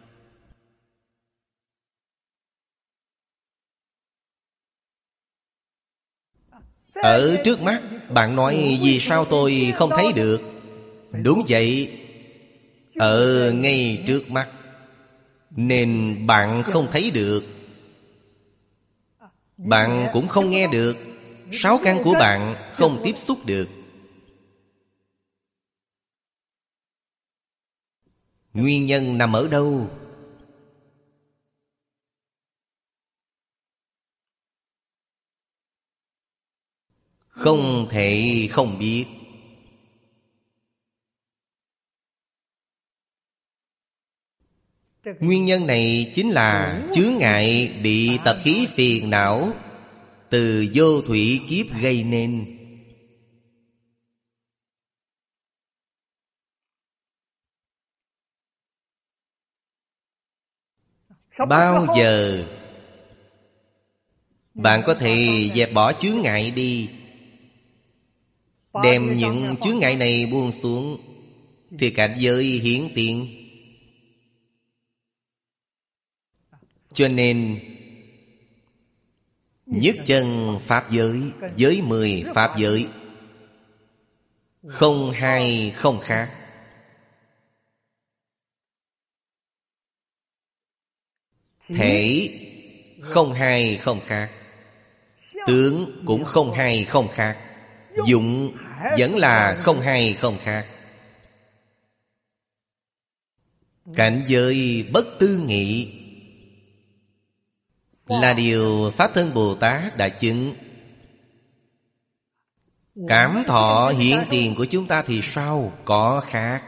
Ở trước mắt, bạn nói vì sao tôi không thấy được? Đúng vậy, ở ngay trước mắt, nên bạn không thấy được. Bạn cũng không nghe được. Sáu căn của bạn không tiếp xúc được. Nguyên nhân nằm ở đâu? Không thể không biết. Nguyên nhân này chính là chướng ngại bị tập khí phiền não từ vô thủy kiếp gây nên. Bao giờ bạn có thể dẹp bỏ chướng ngại đi, đem những chướng ngại này buông xuống, thì cảnh giới hiển tiện. Cho nên nhất chân pháp giới, giới mười pháp giới, không hai không khác. Thể không hai không khác, tướng cũng không hai không khác, dụng vẫn là không hai không khác. Cảnh giới bất tư nghị là điều Pháp Thân Bồ Tát đã chứng. Cảm thọ hiện tiền của chúng ta thì sao? Có khác.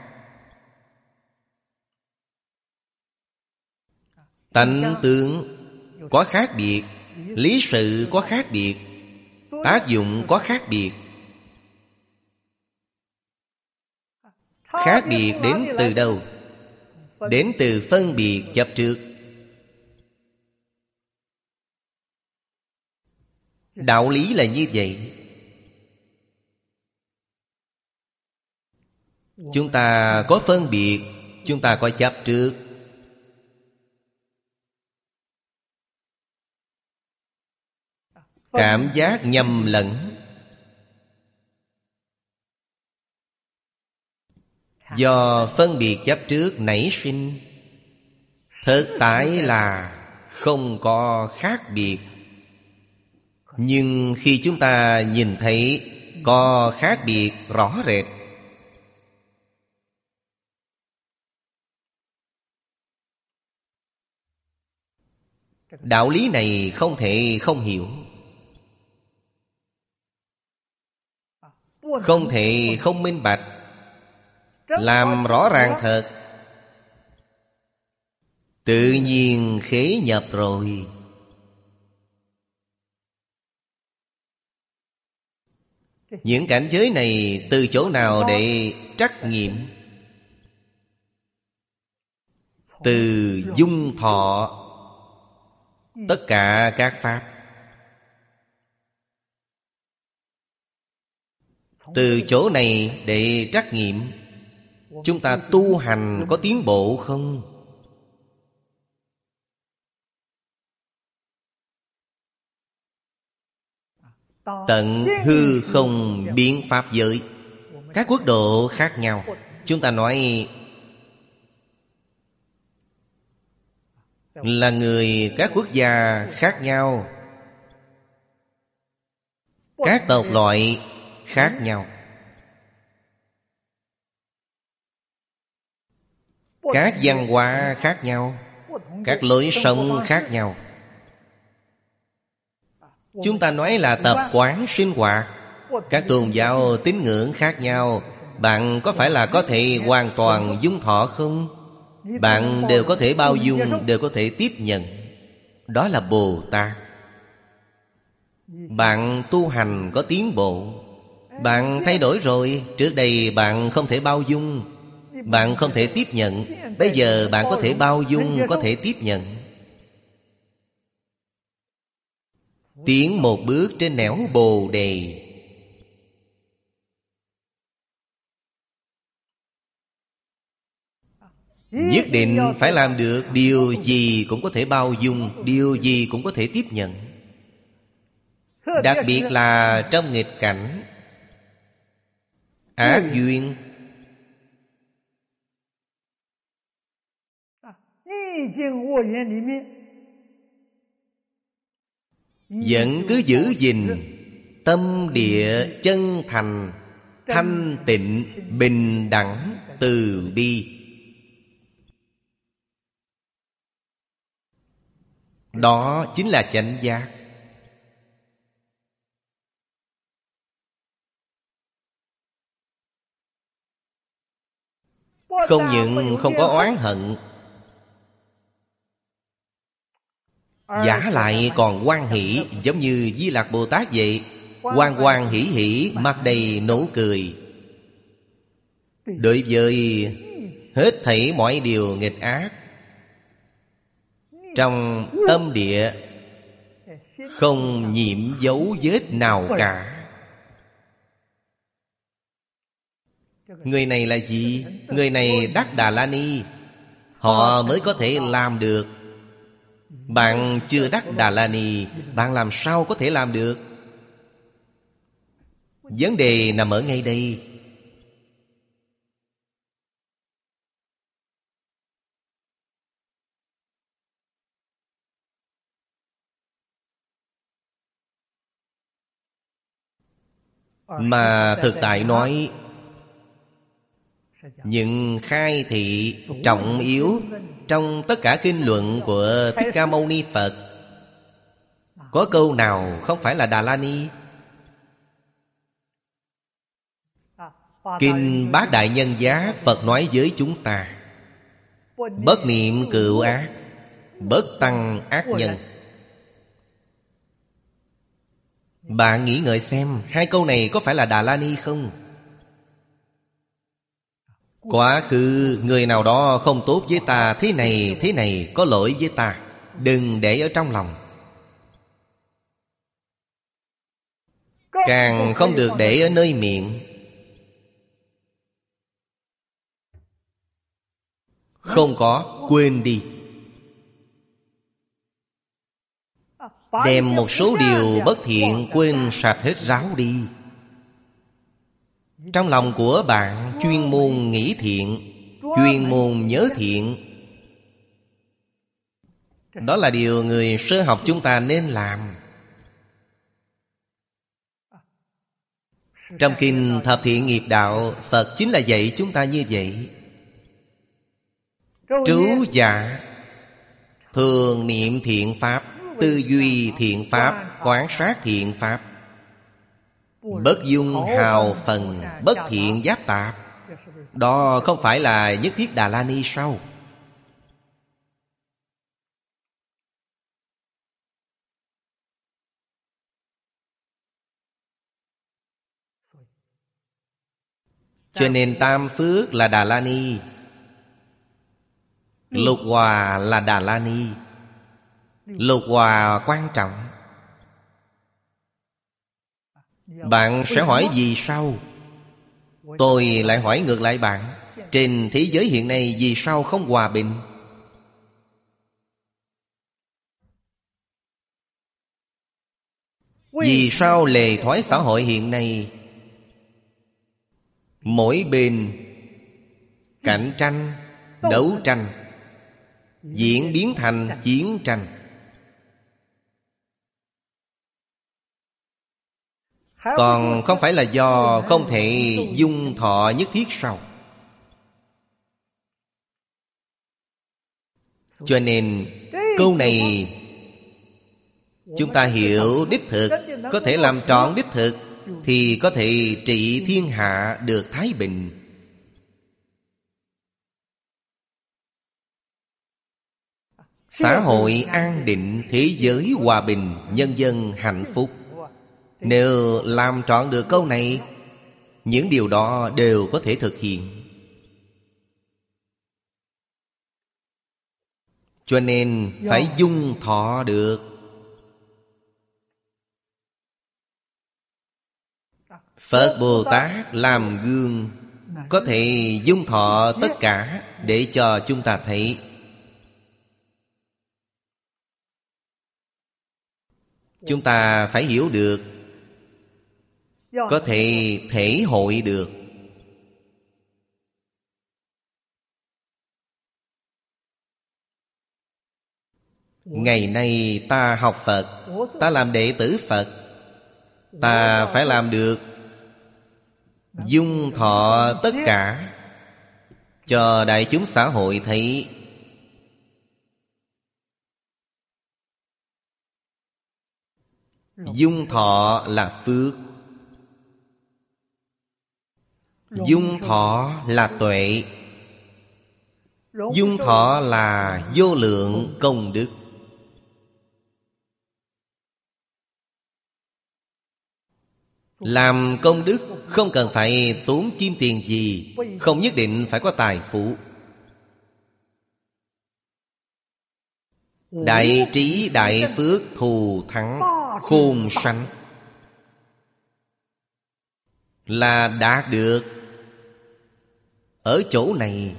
Tánh tướng có khác biệt, lý sự có khác biệt, tác dụng có khác biệt. Khác biệt đến từ đâu? Đến từ phân biệt chấp trước. Đạo lý là như vậy. Chúng ta có phân biệt, chúng ta có chấp trước. Cảm giác nhầm lẫn, do phân biệt chấp trước nảy sinh. Thực tại là không có khác biệt. Nhưng khi chúng ta nhìn thấy có khác biệt rõ rệt, đạo lý này không thể không hiểu, không thể không minh bạch. Làm rõ ràng thật, tự nhiên khế nhập rồi. Những cảnh giới này từ chỗ nào để trắc nghiệm? từ dung thọ tất cả các pháp. Từ chỗ này để trắc nghiệm chúng ta tu hành có tiến bộ không? Tận hư không biến pháp giới. Các quốc độ khác nhau. Chúng ta nói là người các quốc gia khác nhau, các tộc loại khác nhau, các văn hóa khác nhau, các lối sống khác nhau. Chúng ta nói là tập quán sinh hoạt. Các tôn giáo tín ngưỡng khác nhau. Bạn có phải là có thể hoàn toàn dung thọ không? Bạn đều có thể bao dung, đều có thể tiếp nhận. Đó là Bồ Tát. Bạn tu hành có tiến bộ. Bạn thay đổi rồi. Trước đây bạn không thể bao dung, bạn không thể tiếp nhận. Bây giờ bạn có thể bao dung, có thể tiếp nhận. Tiến một bước trên nẻo Bồ Đề. Nhất định phải làm được. Điều gì cũng có thể bao dung, điều gì cũng có thể tiếp nhận. Đặc biệt là trong nghịch cảnh ác duyên, vẫn cứ giữ gìn tâm địa chân thành, thanh tịnh, bình đẳng, từ bi. Đó chính là chánh giác. Không những không có oán hận, giả lại còn hoan hỷ. Giống như Di Lặc Bồ Tát vậy. Hoan hoan hỷ hỷ, mặt đầy nụ cười. Đối với hết thảy mọi điều nghịch ác, trong tâm địa không nhiễm dấu vết nào cả. Người này là gì? Người này đắc Đà La Ni. Họ mới có thể làm được. Bạn chưa đắc Đà La Ni, bạn làm sao có thể làm được? Vấn đề nằm ở ngay đây. Mà thực tại nói, những khai thị trọng yếu trong tất cả kinh luận của Thích Ca Mâu Ni Phật, có câu nào không phải là Đà La Ni? Kinh Bát Đại Nhân Giác, Phật nói với chúng ta: bất niệm cựu ác, bất tăng ác nhân. Bạn nghĩ ngợi xem, hai câu này có phải là Đà La Ni không? Quá khứ người nào đó không tốt với ta, thế này thế này, có lỗi với ta, đừng để ở trong lòng. Càng không được để ở nơi miệng. Không có, quên đi. Đem một số điều bất thiện quên sạch hết ráo đi. Trong lòng của bạn chuyên môn nghĩ thiện, chuyên môn nhớ thiện. Đó là điều người sơ học chúng ta nên làm. Trong kinh Thập Thiện Nghiệp Đạo, Phật chính là dạy chúng ta như vậy. Trú dạ thường niệm thiện pháp, tư duy thiện pháp, quán sát thiện pháp, bất dung hào phần, bất thiện giáp tạp. Đó không phải là nhất thiết Đà La Ni sao? Cho nên tam phước là Đà La Ni. Lục Hòa là Đà La Ni. Lục Hòa quan trọng. Bạn sẽ hỏi vì sao? Tôi lại hỏi ngược lại bạn. Trên thế giới hiện nay vì sao không hòa bình? Vì sao lề thói xã hội hiện nay mỗi bên cạnh tranh, đấu tranh, diễn biến thành chiến tranh? Còn không phải là do không thể dung thọ nhất thiết sao? Cho nên câu này chúng ta hiểu đích thực, có thể làm trọn đích thực, thì có thể trị thiên hạ được thái bình. Xã hội an định, thế giới hòa bình, nhân dân hạnh phúc. Nếu làm trọn được câu này, những điều đó đều có thể thực hiện. Cho nên phải dung thọ được. Phật Bồ Tát làm gương, có thể dung thọ tất cả để cho chúng ta thấy. Chúng ta phải hiểu được, có thể thể hội được. Ngày nay ta học Phật, ta làm đệ tử Phật, ta phải làm được dung thọ tất cả cho đại chúng xã hội thấy. Dung thọ là phước, dung thọ là tuệ, dung thọ là vô lượng công đức. Làm công đức không cần phải tốn kim tiền gì, không nhất định phải có tài phú. Đại trí đại phước thù thắng khôn sanh là đạt được ở chỗ này.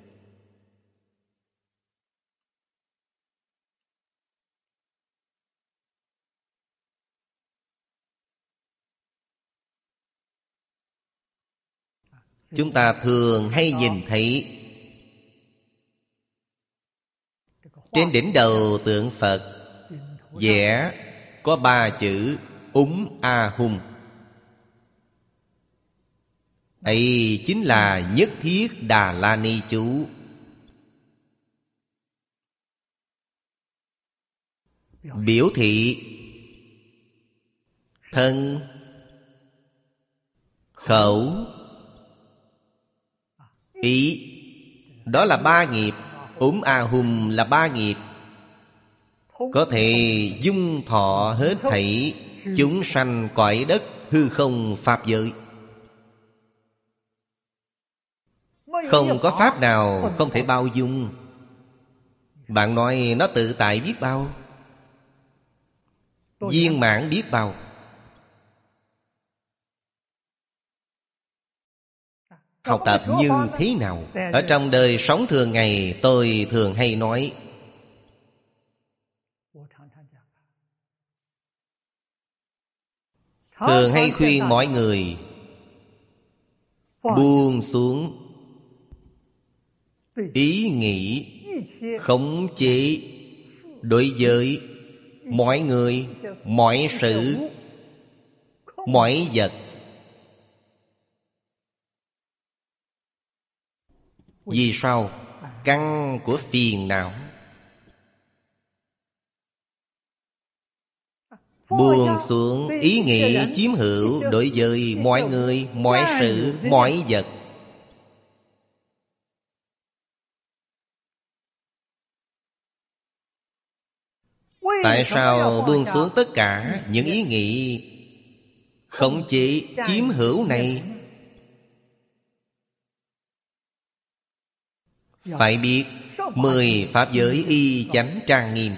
Chúng ta thường hay nhìn thấy trên đỉnh đầu tượng Phật vẽ có ba chữ Úng A Hung. Ấy chính là Nhất Thiết Đà La Ni chú. Biểu thị thân, khẩu, ý. Đó là ba nghiệp. Úng A Hum là ba nghiệp, có thể dung thọ hết thảy chúng sanh cõi đất hư không pháp giới. Không có pháp nào không thể bao dung. Bạn nói nó tự tại biết bao, viên mãn biết bao. Học tập như thế nào? Ở trong đời sống thường ngày, tôi thường hay nói, thường hay khuyên mọi người buông xuống ý nghĩ khống chế đối với mọi người, mọi sự, mọi vật. Vì sao? Căn của phiền não. Buông xuống ý nghĩ chiếm hữu đối với mọi người, mọi sự, mọi vật. Tại sao buông xuống tất cả những ý nghĩ khống chế chiếm hữu này? Phải biết Mười pháp giới y chánh trang nghiêm.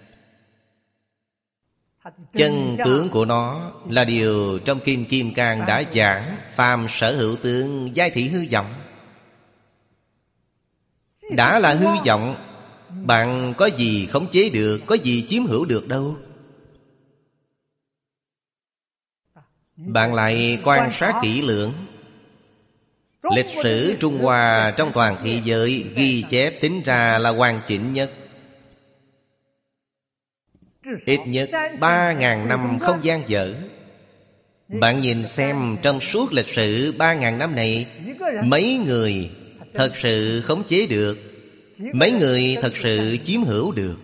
Chân tướng của nó là điều trong Kinh Kim Cang đã giảng: phàm sở hữu tướng, giai thị hư vọng. Đã là hư vọng, bạn có gì khống chế được, có gì chiếm hữu được đâu. Bạn lại quan sát kỹ lưỡng. Lịch sử Trung Hoa trong toàn thế giới ghi chép tính ra là hoàn chỉnh nhất. Ít nhất ba ngàn năm không gian dở. Bạn nhìn xem trong suốt lịch sử ba ngàn năm này, mấy người thật sự khống chế được, mấy người thật sự chiếm hữu được.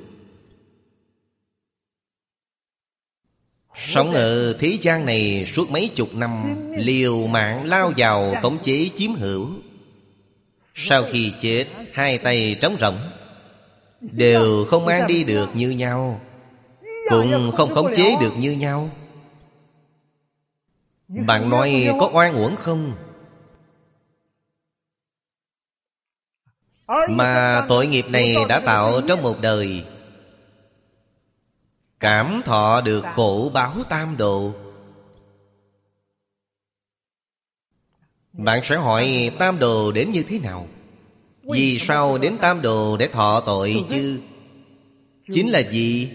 Sống ở thế gian này suốt mấy chục năm, liều mạng lao vào khống chế chiếm hữu. Sau khi chết, hai tay trống rỗng, đều không mang đi được như nhau, cũng không khống chế được như nhau. Bạn nói có oan uổng không? Mà tội nghiệp này đã tạo trong một đời, cảm thọ được khổ báo tam độ. Bạn sẽ hỏi tam đồ đến như thế nào? Vì sao đến tam đồ để thọ tội chứ? Chính là gì?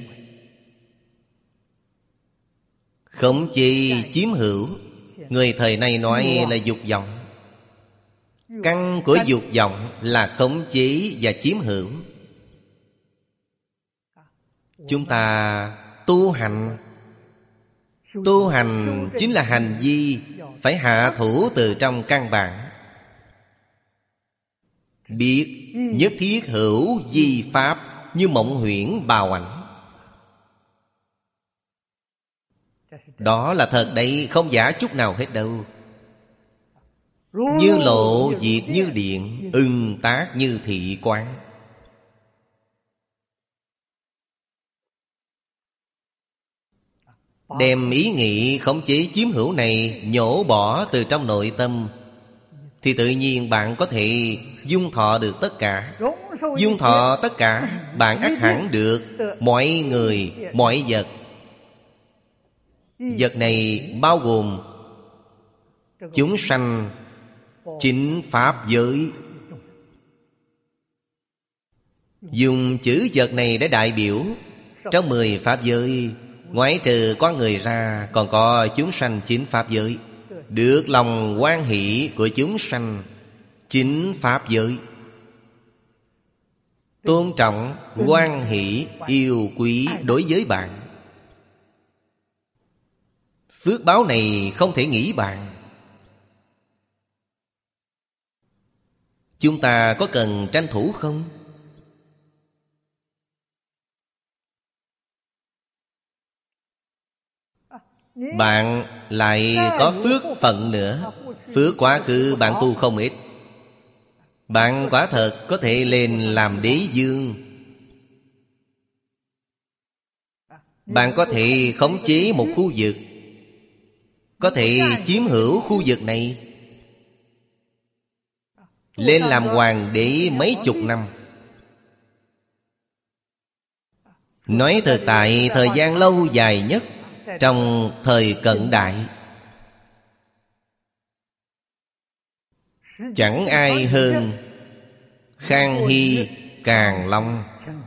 Khống chế chiếm hữu. Người thời nay nói là dục vọng. Căn của dục vọng là khống chế và chiếm hữu. Chúng ta tu hành, tu hành chính là hành vi phải hạ thủ từ trong căn bản. Biết nhất thiết hữu vi pháp, như mộng huyễn bào ảnh. Đó là thật đấy, không giả chút nào hết đâu. Như lộ diệt như điện, ưng tác như thị quán. Đem ý nghĩ khống chế chiếm hữu này nhổ bỏ từ trong nội tâm, thì tự nhiên bạn có thể dung thọ được tất cả. Dung thọ tất cả, bạn ắt hẳn được mọi người, mọi vật. Vật này bao gồm chúng sanh, chính pháp giới. Dùng chữ vật này để đại biểu. Trong mười pháp giới, ngoại trừ con người ra, còn có chúng sanh chính pháp giới, được lòng hoan hỷ của chúng sanh chính pháp giới, tôn trọng, hoan hỷ, yêu quý đối với bạn. Phước báo này không thể nghĩ bàn. Chúng ta có cần tranh thủ không? Bạn lại có phước phận nữa. Phước quá khứ bạn tu không ít. Bạn quả thật có thể lên làm đế vương. Bạn có thể khống chế một khu vực, có thể chiếm hữu khu vực này, lên làm hoàng đế mấy chục năm. Nói thực tại thời gian lâu dài nhất trong thời cận đại, chẳng ai hơn Khang Hy Càn Long.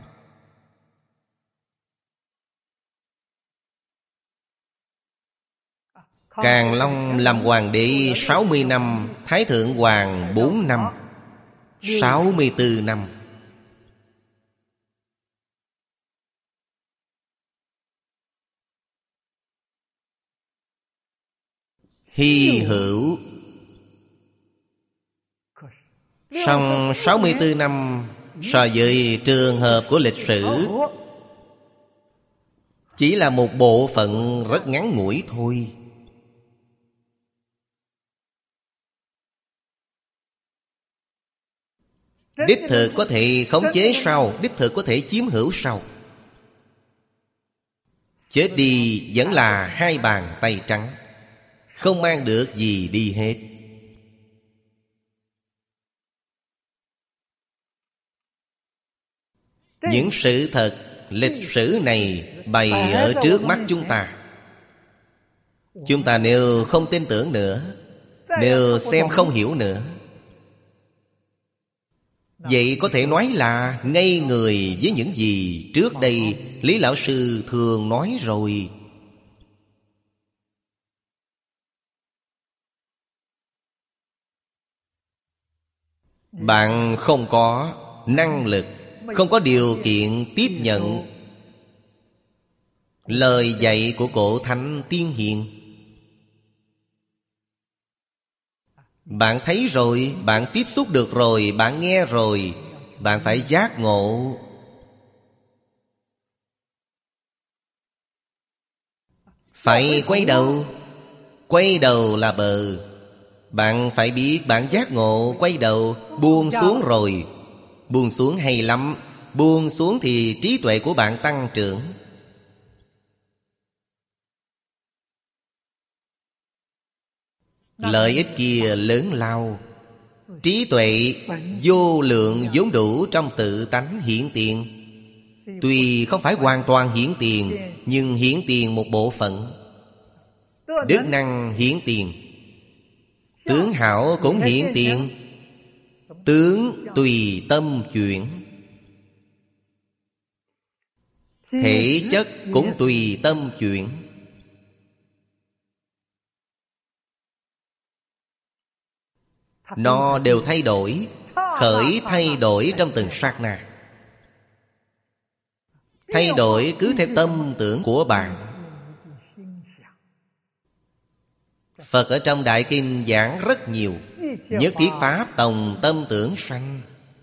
Càn Long làm hoàng đế sáu mươi năm, Thái Thượng Hoàng bốn năm, sáu mươi tư năm. Hy hữu. Song sáu mươi tư năm so với trường hợp của lịch sử chỉ là một bộ phận rất ngắn ngủi thôi. Đích thực có thể khống chế sao? Đích thực có thể chiếm hữu sao? Chết đi vẫn là hai bàn tay trắng, không mang được gì đi hết. Những sự thật, lịch sử này bày ở trước mắt chúng ta. Chúng ta nếu không tin tưởng nữa, nếu xem không hiểu nữa, vậy có thể nói là ngây người với những gì trước đây Lý Lão Sư thường nói rồi. Bạn không có năng lực, không có điều kiện tiếp nhận lời dạy của cổ thánh tiên hiền. Bạn thấy rồi, bạn tiếp xúc được rồi, bạn nghe rồi, bạn phải giác ngộ. Phải quay đầu. Quay đầu là bờ. Bạn phải biết bạn giác ngộ, quay đầu, buông xuống rồi. Buông xuống hay lắm. Buông xuống thì trí tuệ của bạn tăng trưởng. Lợi ích kia lớn lao. Trí tuệ vô lượng vốn đủ trong tự tánh hiển tiền. Tuy không phải hoàn toàn hiển tiền, nhưng hiển tiền một bộ phận. Đức năng hiển tiền, tướng hảo cũng hiển tiền. Tướng tùy tâm chuyển, thể chất cũng tùy tâm chuyển. Nó đều thay đổi, khởi thay đổi trong từng sát na. Thay đổi cứ theo tâm tưởng của bạn. Phật ở trong Đại Kinh giảng rất nhiều. Nhất thiết pháp tòng tâm tưởng sanh.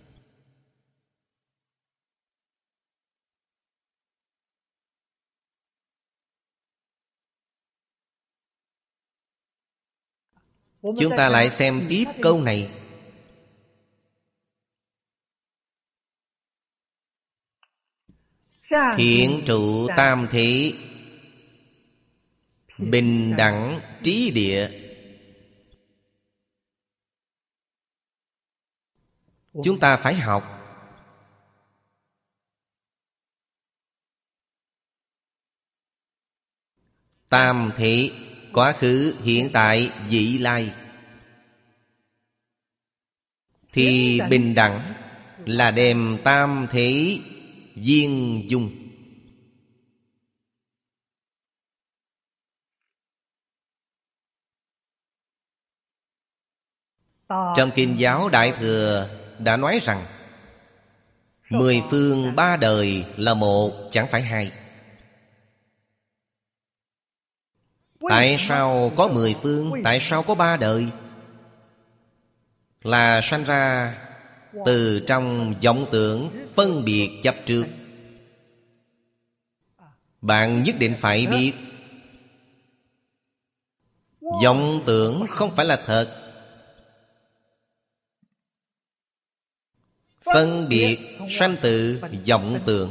Chúng ta lại xem tiếp câu này. Thiện trụ tam thị, bình đẳng trí địa. Chúng ta phải học. Tam thị, quá khứ, hiện tại, vị lai. Thì bình đẳng là đem tam thể viên dung. Trong Kinh giáo Đại Thừa đã nói rằng mười phương ba đời là một, chẳng phải hai. Tại sao có mười phương? Tại sao có ba đời? Là sanh ra từ trong vọng tưởng phân biệt chấp trước. Bạn nhất định phải biết, vọng tưởng không phải là thật. Phân biệt sanh từ vọng tưởng.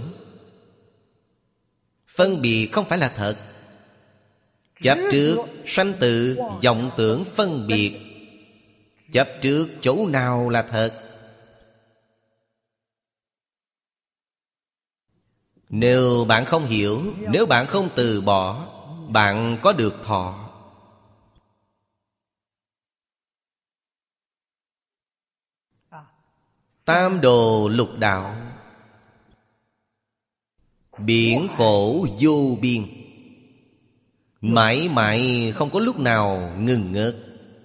Phân biệt không phải là thật. Chấp trước sanh từ vọng tưởng phân biệt. Chấp trước chỗ nào là thật? Nếu bạn không hiểu, nếu bạn không từ bỏ, bạn có được thọ. Tam đồ lục đạo, biển khổ vô biên, mãi mãi không có lúc nào ngừng ngớt.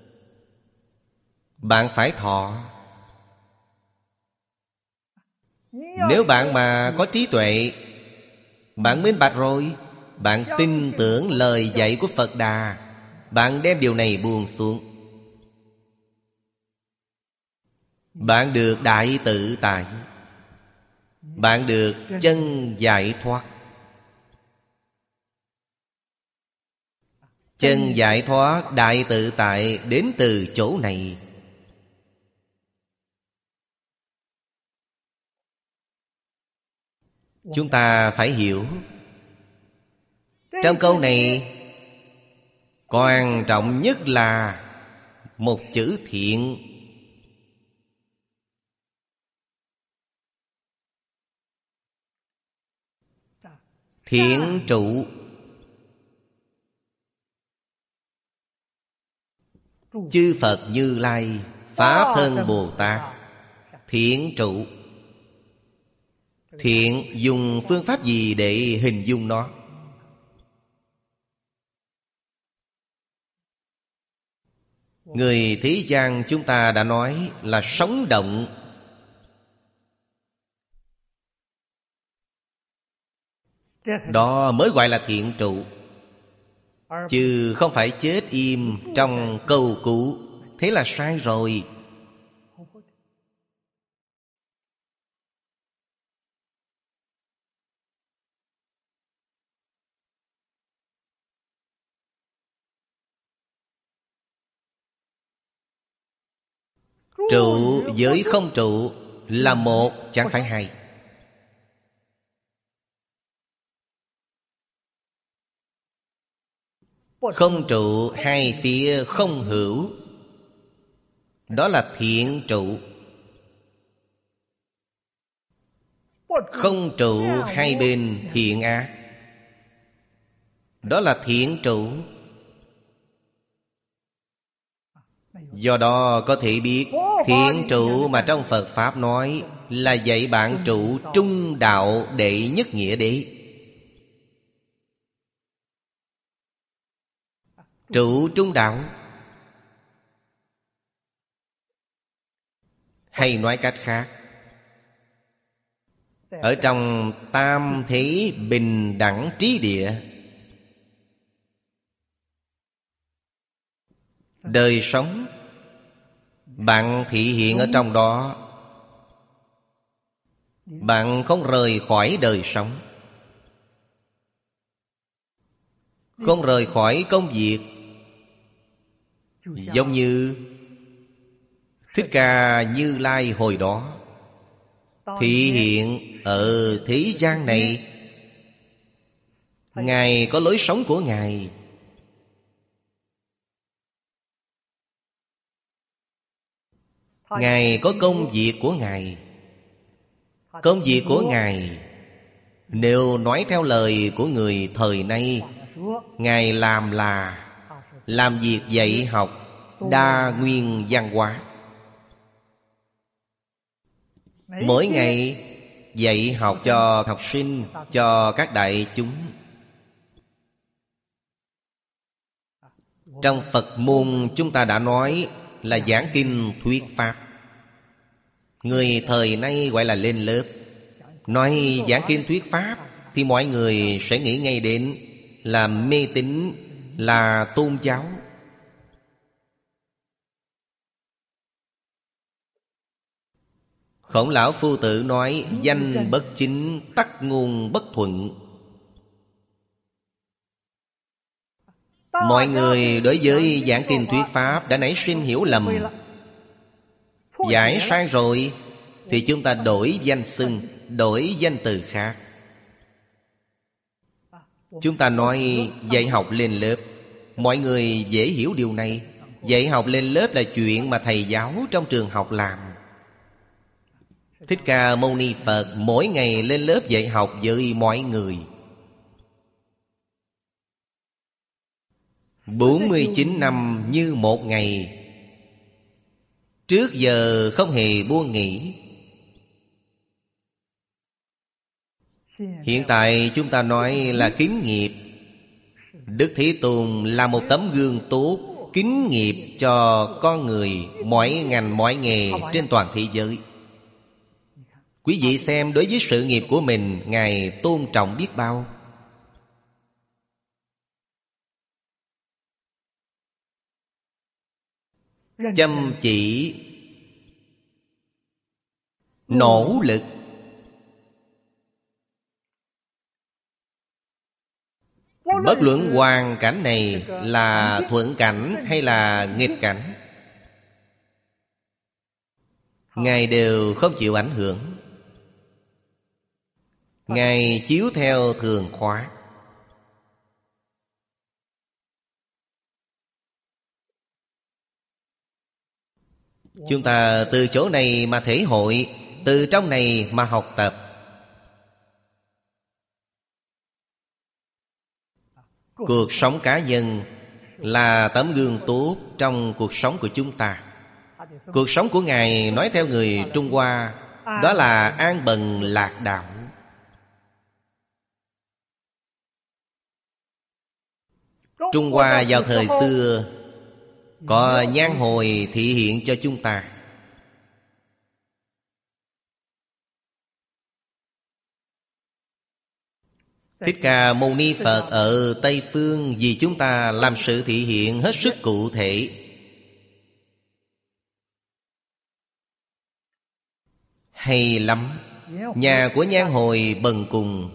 Bạn phải thọ. Nếu bạn mà có trí tuệ, bạn minh bạch rồi, bạn tin tưởng lời dạy của Phật Đà, bạn đem điều này buông xuống, bạn được đại tự tại. Bạn được chân giải thoát. Chân giải thoát đại tự tại đến từ chỗ này. Chúng ta phải hiểu. Trong câu này quan trọng nhất là một chữ thiện. Thiện trụ. Chư Phật Như Lai, Pháp Thân Bồ Tát, thiện trụ. Thiện dùng phương pháp gì để hình dung nó? Người thế gian chúng ta đã nói là sống động. Đó mới gọi là thiện trụ, chứ không phải chết im trong câu cũ. Thế là sai rồi. Trụ với không trụ là một, chẳng phải hai. Không trụ hai phía không hữu, đó là thiện trụ. Không trụ hai bên thiện ác, đó là thiện trụ. Do đó có thể biết thiện trụ mà trong Phật Pháp nói là dạy bạn trụ trung đạo đệ nhất nghĩa đế. Trụ trung đạo, hay nói cách khác, ở trong tam thế bình đẳng trí địa, đời sống bạn thị hiện ở trong đó. Bạn không rời khỏi đời sống, không rời khỏi công việc. Giống như Thích Ca Như Lai hồi đó thị hiện ở thế gian này. Ngài có lối sống của Ngài. Ngài có công việc của Ngài. Công việc của Ngài, nếu nói theo lời của người thời nay, Ngài làm là làm việc dạy học đa nguyên văn hóa. Mỗi ngày dạy học cho học sinh, cho các đại chúng. Trong Phật môn chúng ta đã nói là giảng kinh thuyết pháp. Người thời nay gọi là lên lớp. Nói giảng kinh thuyết pháp thì mọi người sẽ nghĩ ngay đến là mê tín, là tôn giáo. Khổng lão phu tử nói danh bất chính, tắc ngôn bất thuận. Mọi người đối với giảng kinh thuyết pháp đã nảy sinh hiểu lầm. Giải sai rồi thì chúng ta đổi danh xưng, đổi danh từ khác. Chúng ta nói dạy học lên lớp, mọi người dễ hiểu điều này. Dạy học lên lớp là chuyện mà thầy giáo trong trường học làm. Thích Ca Mâu Ni Phật mỗi ngày lên lớp dạy học với mọi người. Bốn mươi chín năm như một ngày, trước giờ không hề buông nghỉ. Hiện tại chúng ta nói là kính nghiệp. Đức Thế Tôn là một tấm gương tốt, kính nghiệp cho con người mọi ngành mọi nghề trên toàn thế giới. Quý vị xem đối với sự nghiệp của mình, Ngài tôn trọng biết bao. Chăm chỉ, nỗ lực. Bất luận hoàn cảnh này là thuận cảnh hay là nghịch cảnh, Ngài đều không chịu ảnh hưởng. Ngài chiếu theo thường khóa. Chúng ta từ chỗ này mà thể hội, từ trong này mà học tập. Cuộc sống cá nhân là tấm gương tốt trong cuộc sống của chúng ta. Cuộc sống của Ngài nói theo người Trung Hoa, đó là an bần lạc đạo. Trung Hoa vào thời xưa có nhan hồi thị hiện cho chúng ta. Thích Ca Mâu Ni Phật ở Tây Phương vì chúng ta làm sự thị hiện hết sức cụ thể. Hay lắm. Nhà của nhan hồi bần cùng,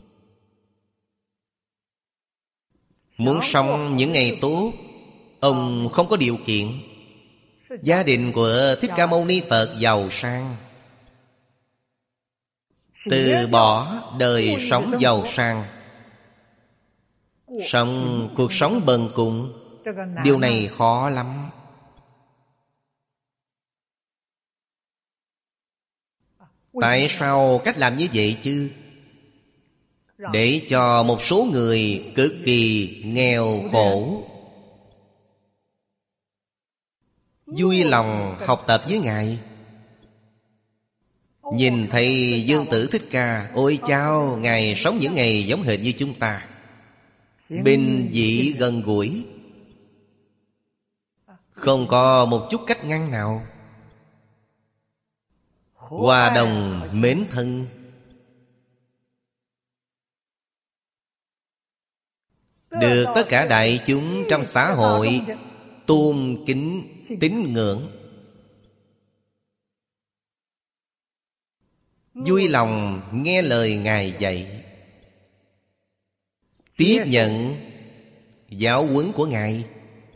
muốn sống những ngày tốt, ông không có điều kiện. Gia đình của Thích Ca Mâu Ni Phật giàu sang, từ bỏ đời sống giàu sang, sống cuộc sống bần cùng. Điều này khó lắm. Tại sao cách làm như vậy chứ? Để cho một số người cực kỳ nghèo khổ vui lòng học tập với Ngài. Nhìn thấy Dương Tử Thích Ca, ôi chao, Ngài sống những ngày giống hệt như chúng ta, bình dị gần gũi, không có một chút cách ngăn nào, hòa đồng mến thân. Được tất cả đại chúng trong xã hội tôn kính tín ngưỡng, vui lòng nghe lời Ngài dạy, tiếp nhận giáo huấn của Ngài.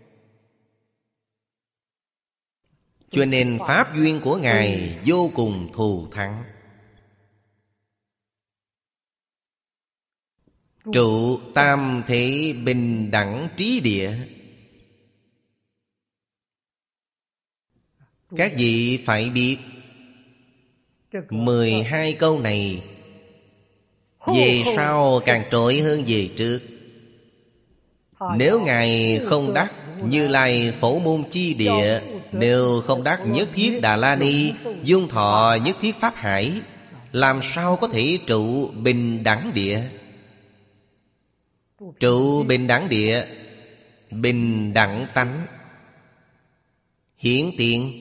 Cho nên pháp duyên của Ngài vô cùng thù thắng. Trụ tam thể bình đẳng trí địa. Các vị phải biết mười hai câu này về sau càng trội hơn về trước. Nếu Ngài không đắc Như Lai Phổ Môn Chi Địa, nếu không đắc Nhất Thiết Đà La Ni, Dung Thọ Nhất Thiết Pháp Hải, làm sao có thể trụ bình đẳng địa? Trụ bình đẳng địa, bình đẳng tánh, hiển tiện.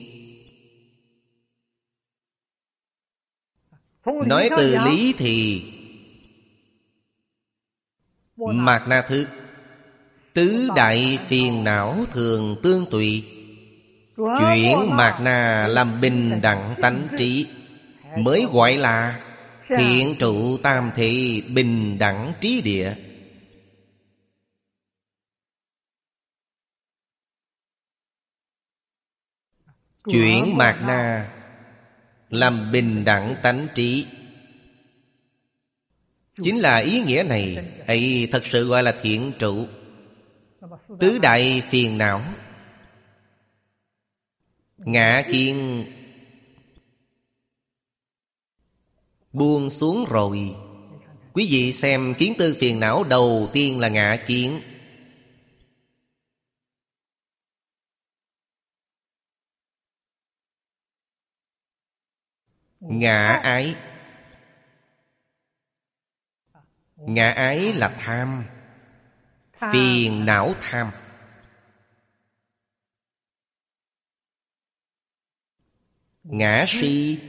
Nói từ lý thì Mạt Na Thức, tứ đại phiền não thường tương tùy, chuyển Mạt Na làm bình đẳng tánh trí, mới gọi là thiện trụ tam thị bình đẳng trí địa. Chuyển Mạt Na làm bình đẳng tánh trí, chính là ý nghĩa này. Ấy thật sự gọi là thiện trụ. Tứ đại phiền não, ngã kiến buông xuống rồi. Quý vị xem kiến tư phiền não đầu tiên là ngã kiến. Ngã ái. Ngã ái là tham, phiền não tham. Ngã si.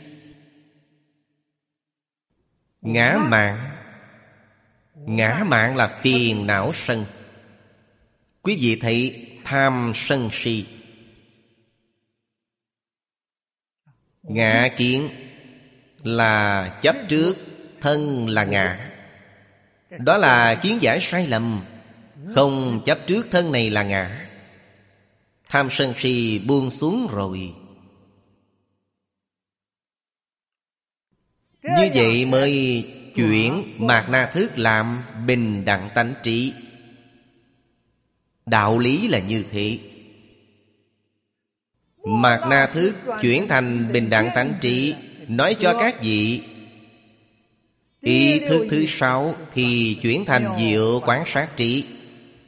Ngã mạn. Ngã mạn là phiền não sân. Quý vị thấy tham sân si. Ngã kiến là chấp trước thân là ngã. Đó là kiến giải sai lầm. Không chấp trước thân này là ngã. Tham sân si buông xuống rồi. Như vậy mới chuyển Mạt Na Thức làm bình đẳng tánh trí. Đạo lý là như thế. Mạt Na Thức chuyển thành bình đẳng tánh trí, nói cho các vị ý thức thứ sáu thì chuyển thành diệu quán sát trí.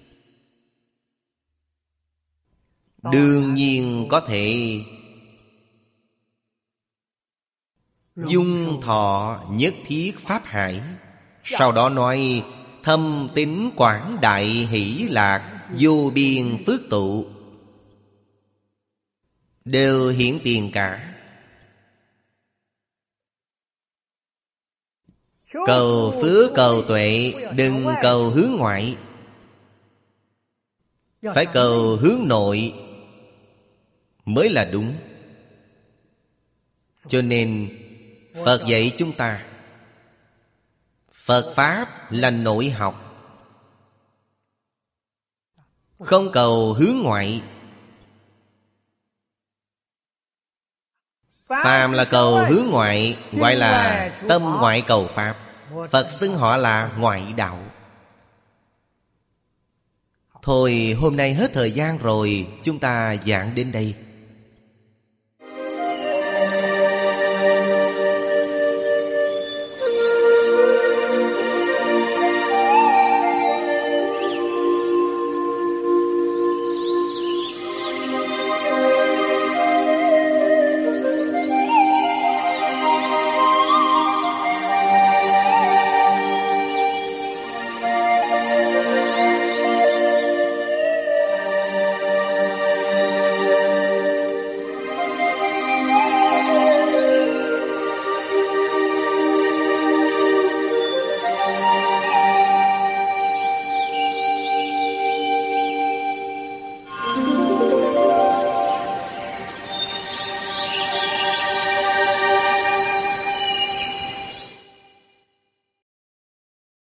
đương nhiên có thể dung thọ nhất thiết pháp hải. Sau đó nói thâm tín quảng đại hỷ lạc, vô biên phước tụ, đều hiển tiền cả. Cầu phước cầu tuệ, đừng cầu hướng ngoại, phải cầu hướng nội mới là đúng. Cho nên Phật dạy chúng ta, Phật Pháp là nội học, không cầu hướng ngoại. Phàm là cầu hướng ngoại, gọi là tâm ngoại cầu Pháp. Phật xưng họ là ngoại đạo. Thôi hôm nay hết thời gian rồi, chúng ta giảng đến đây.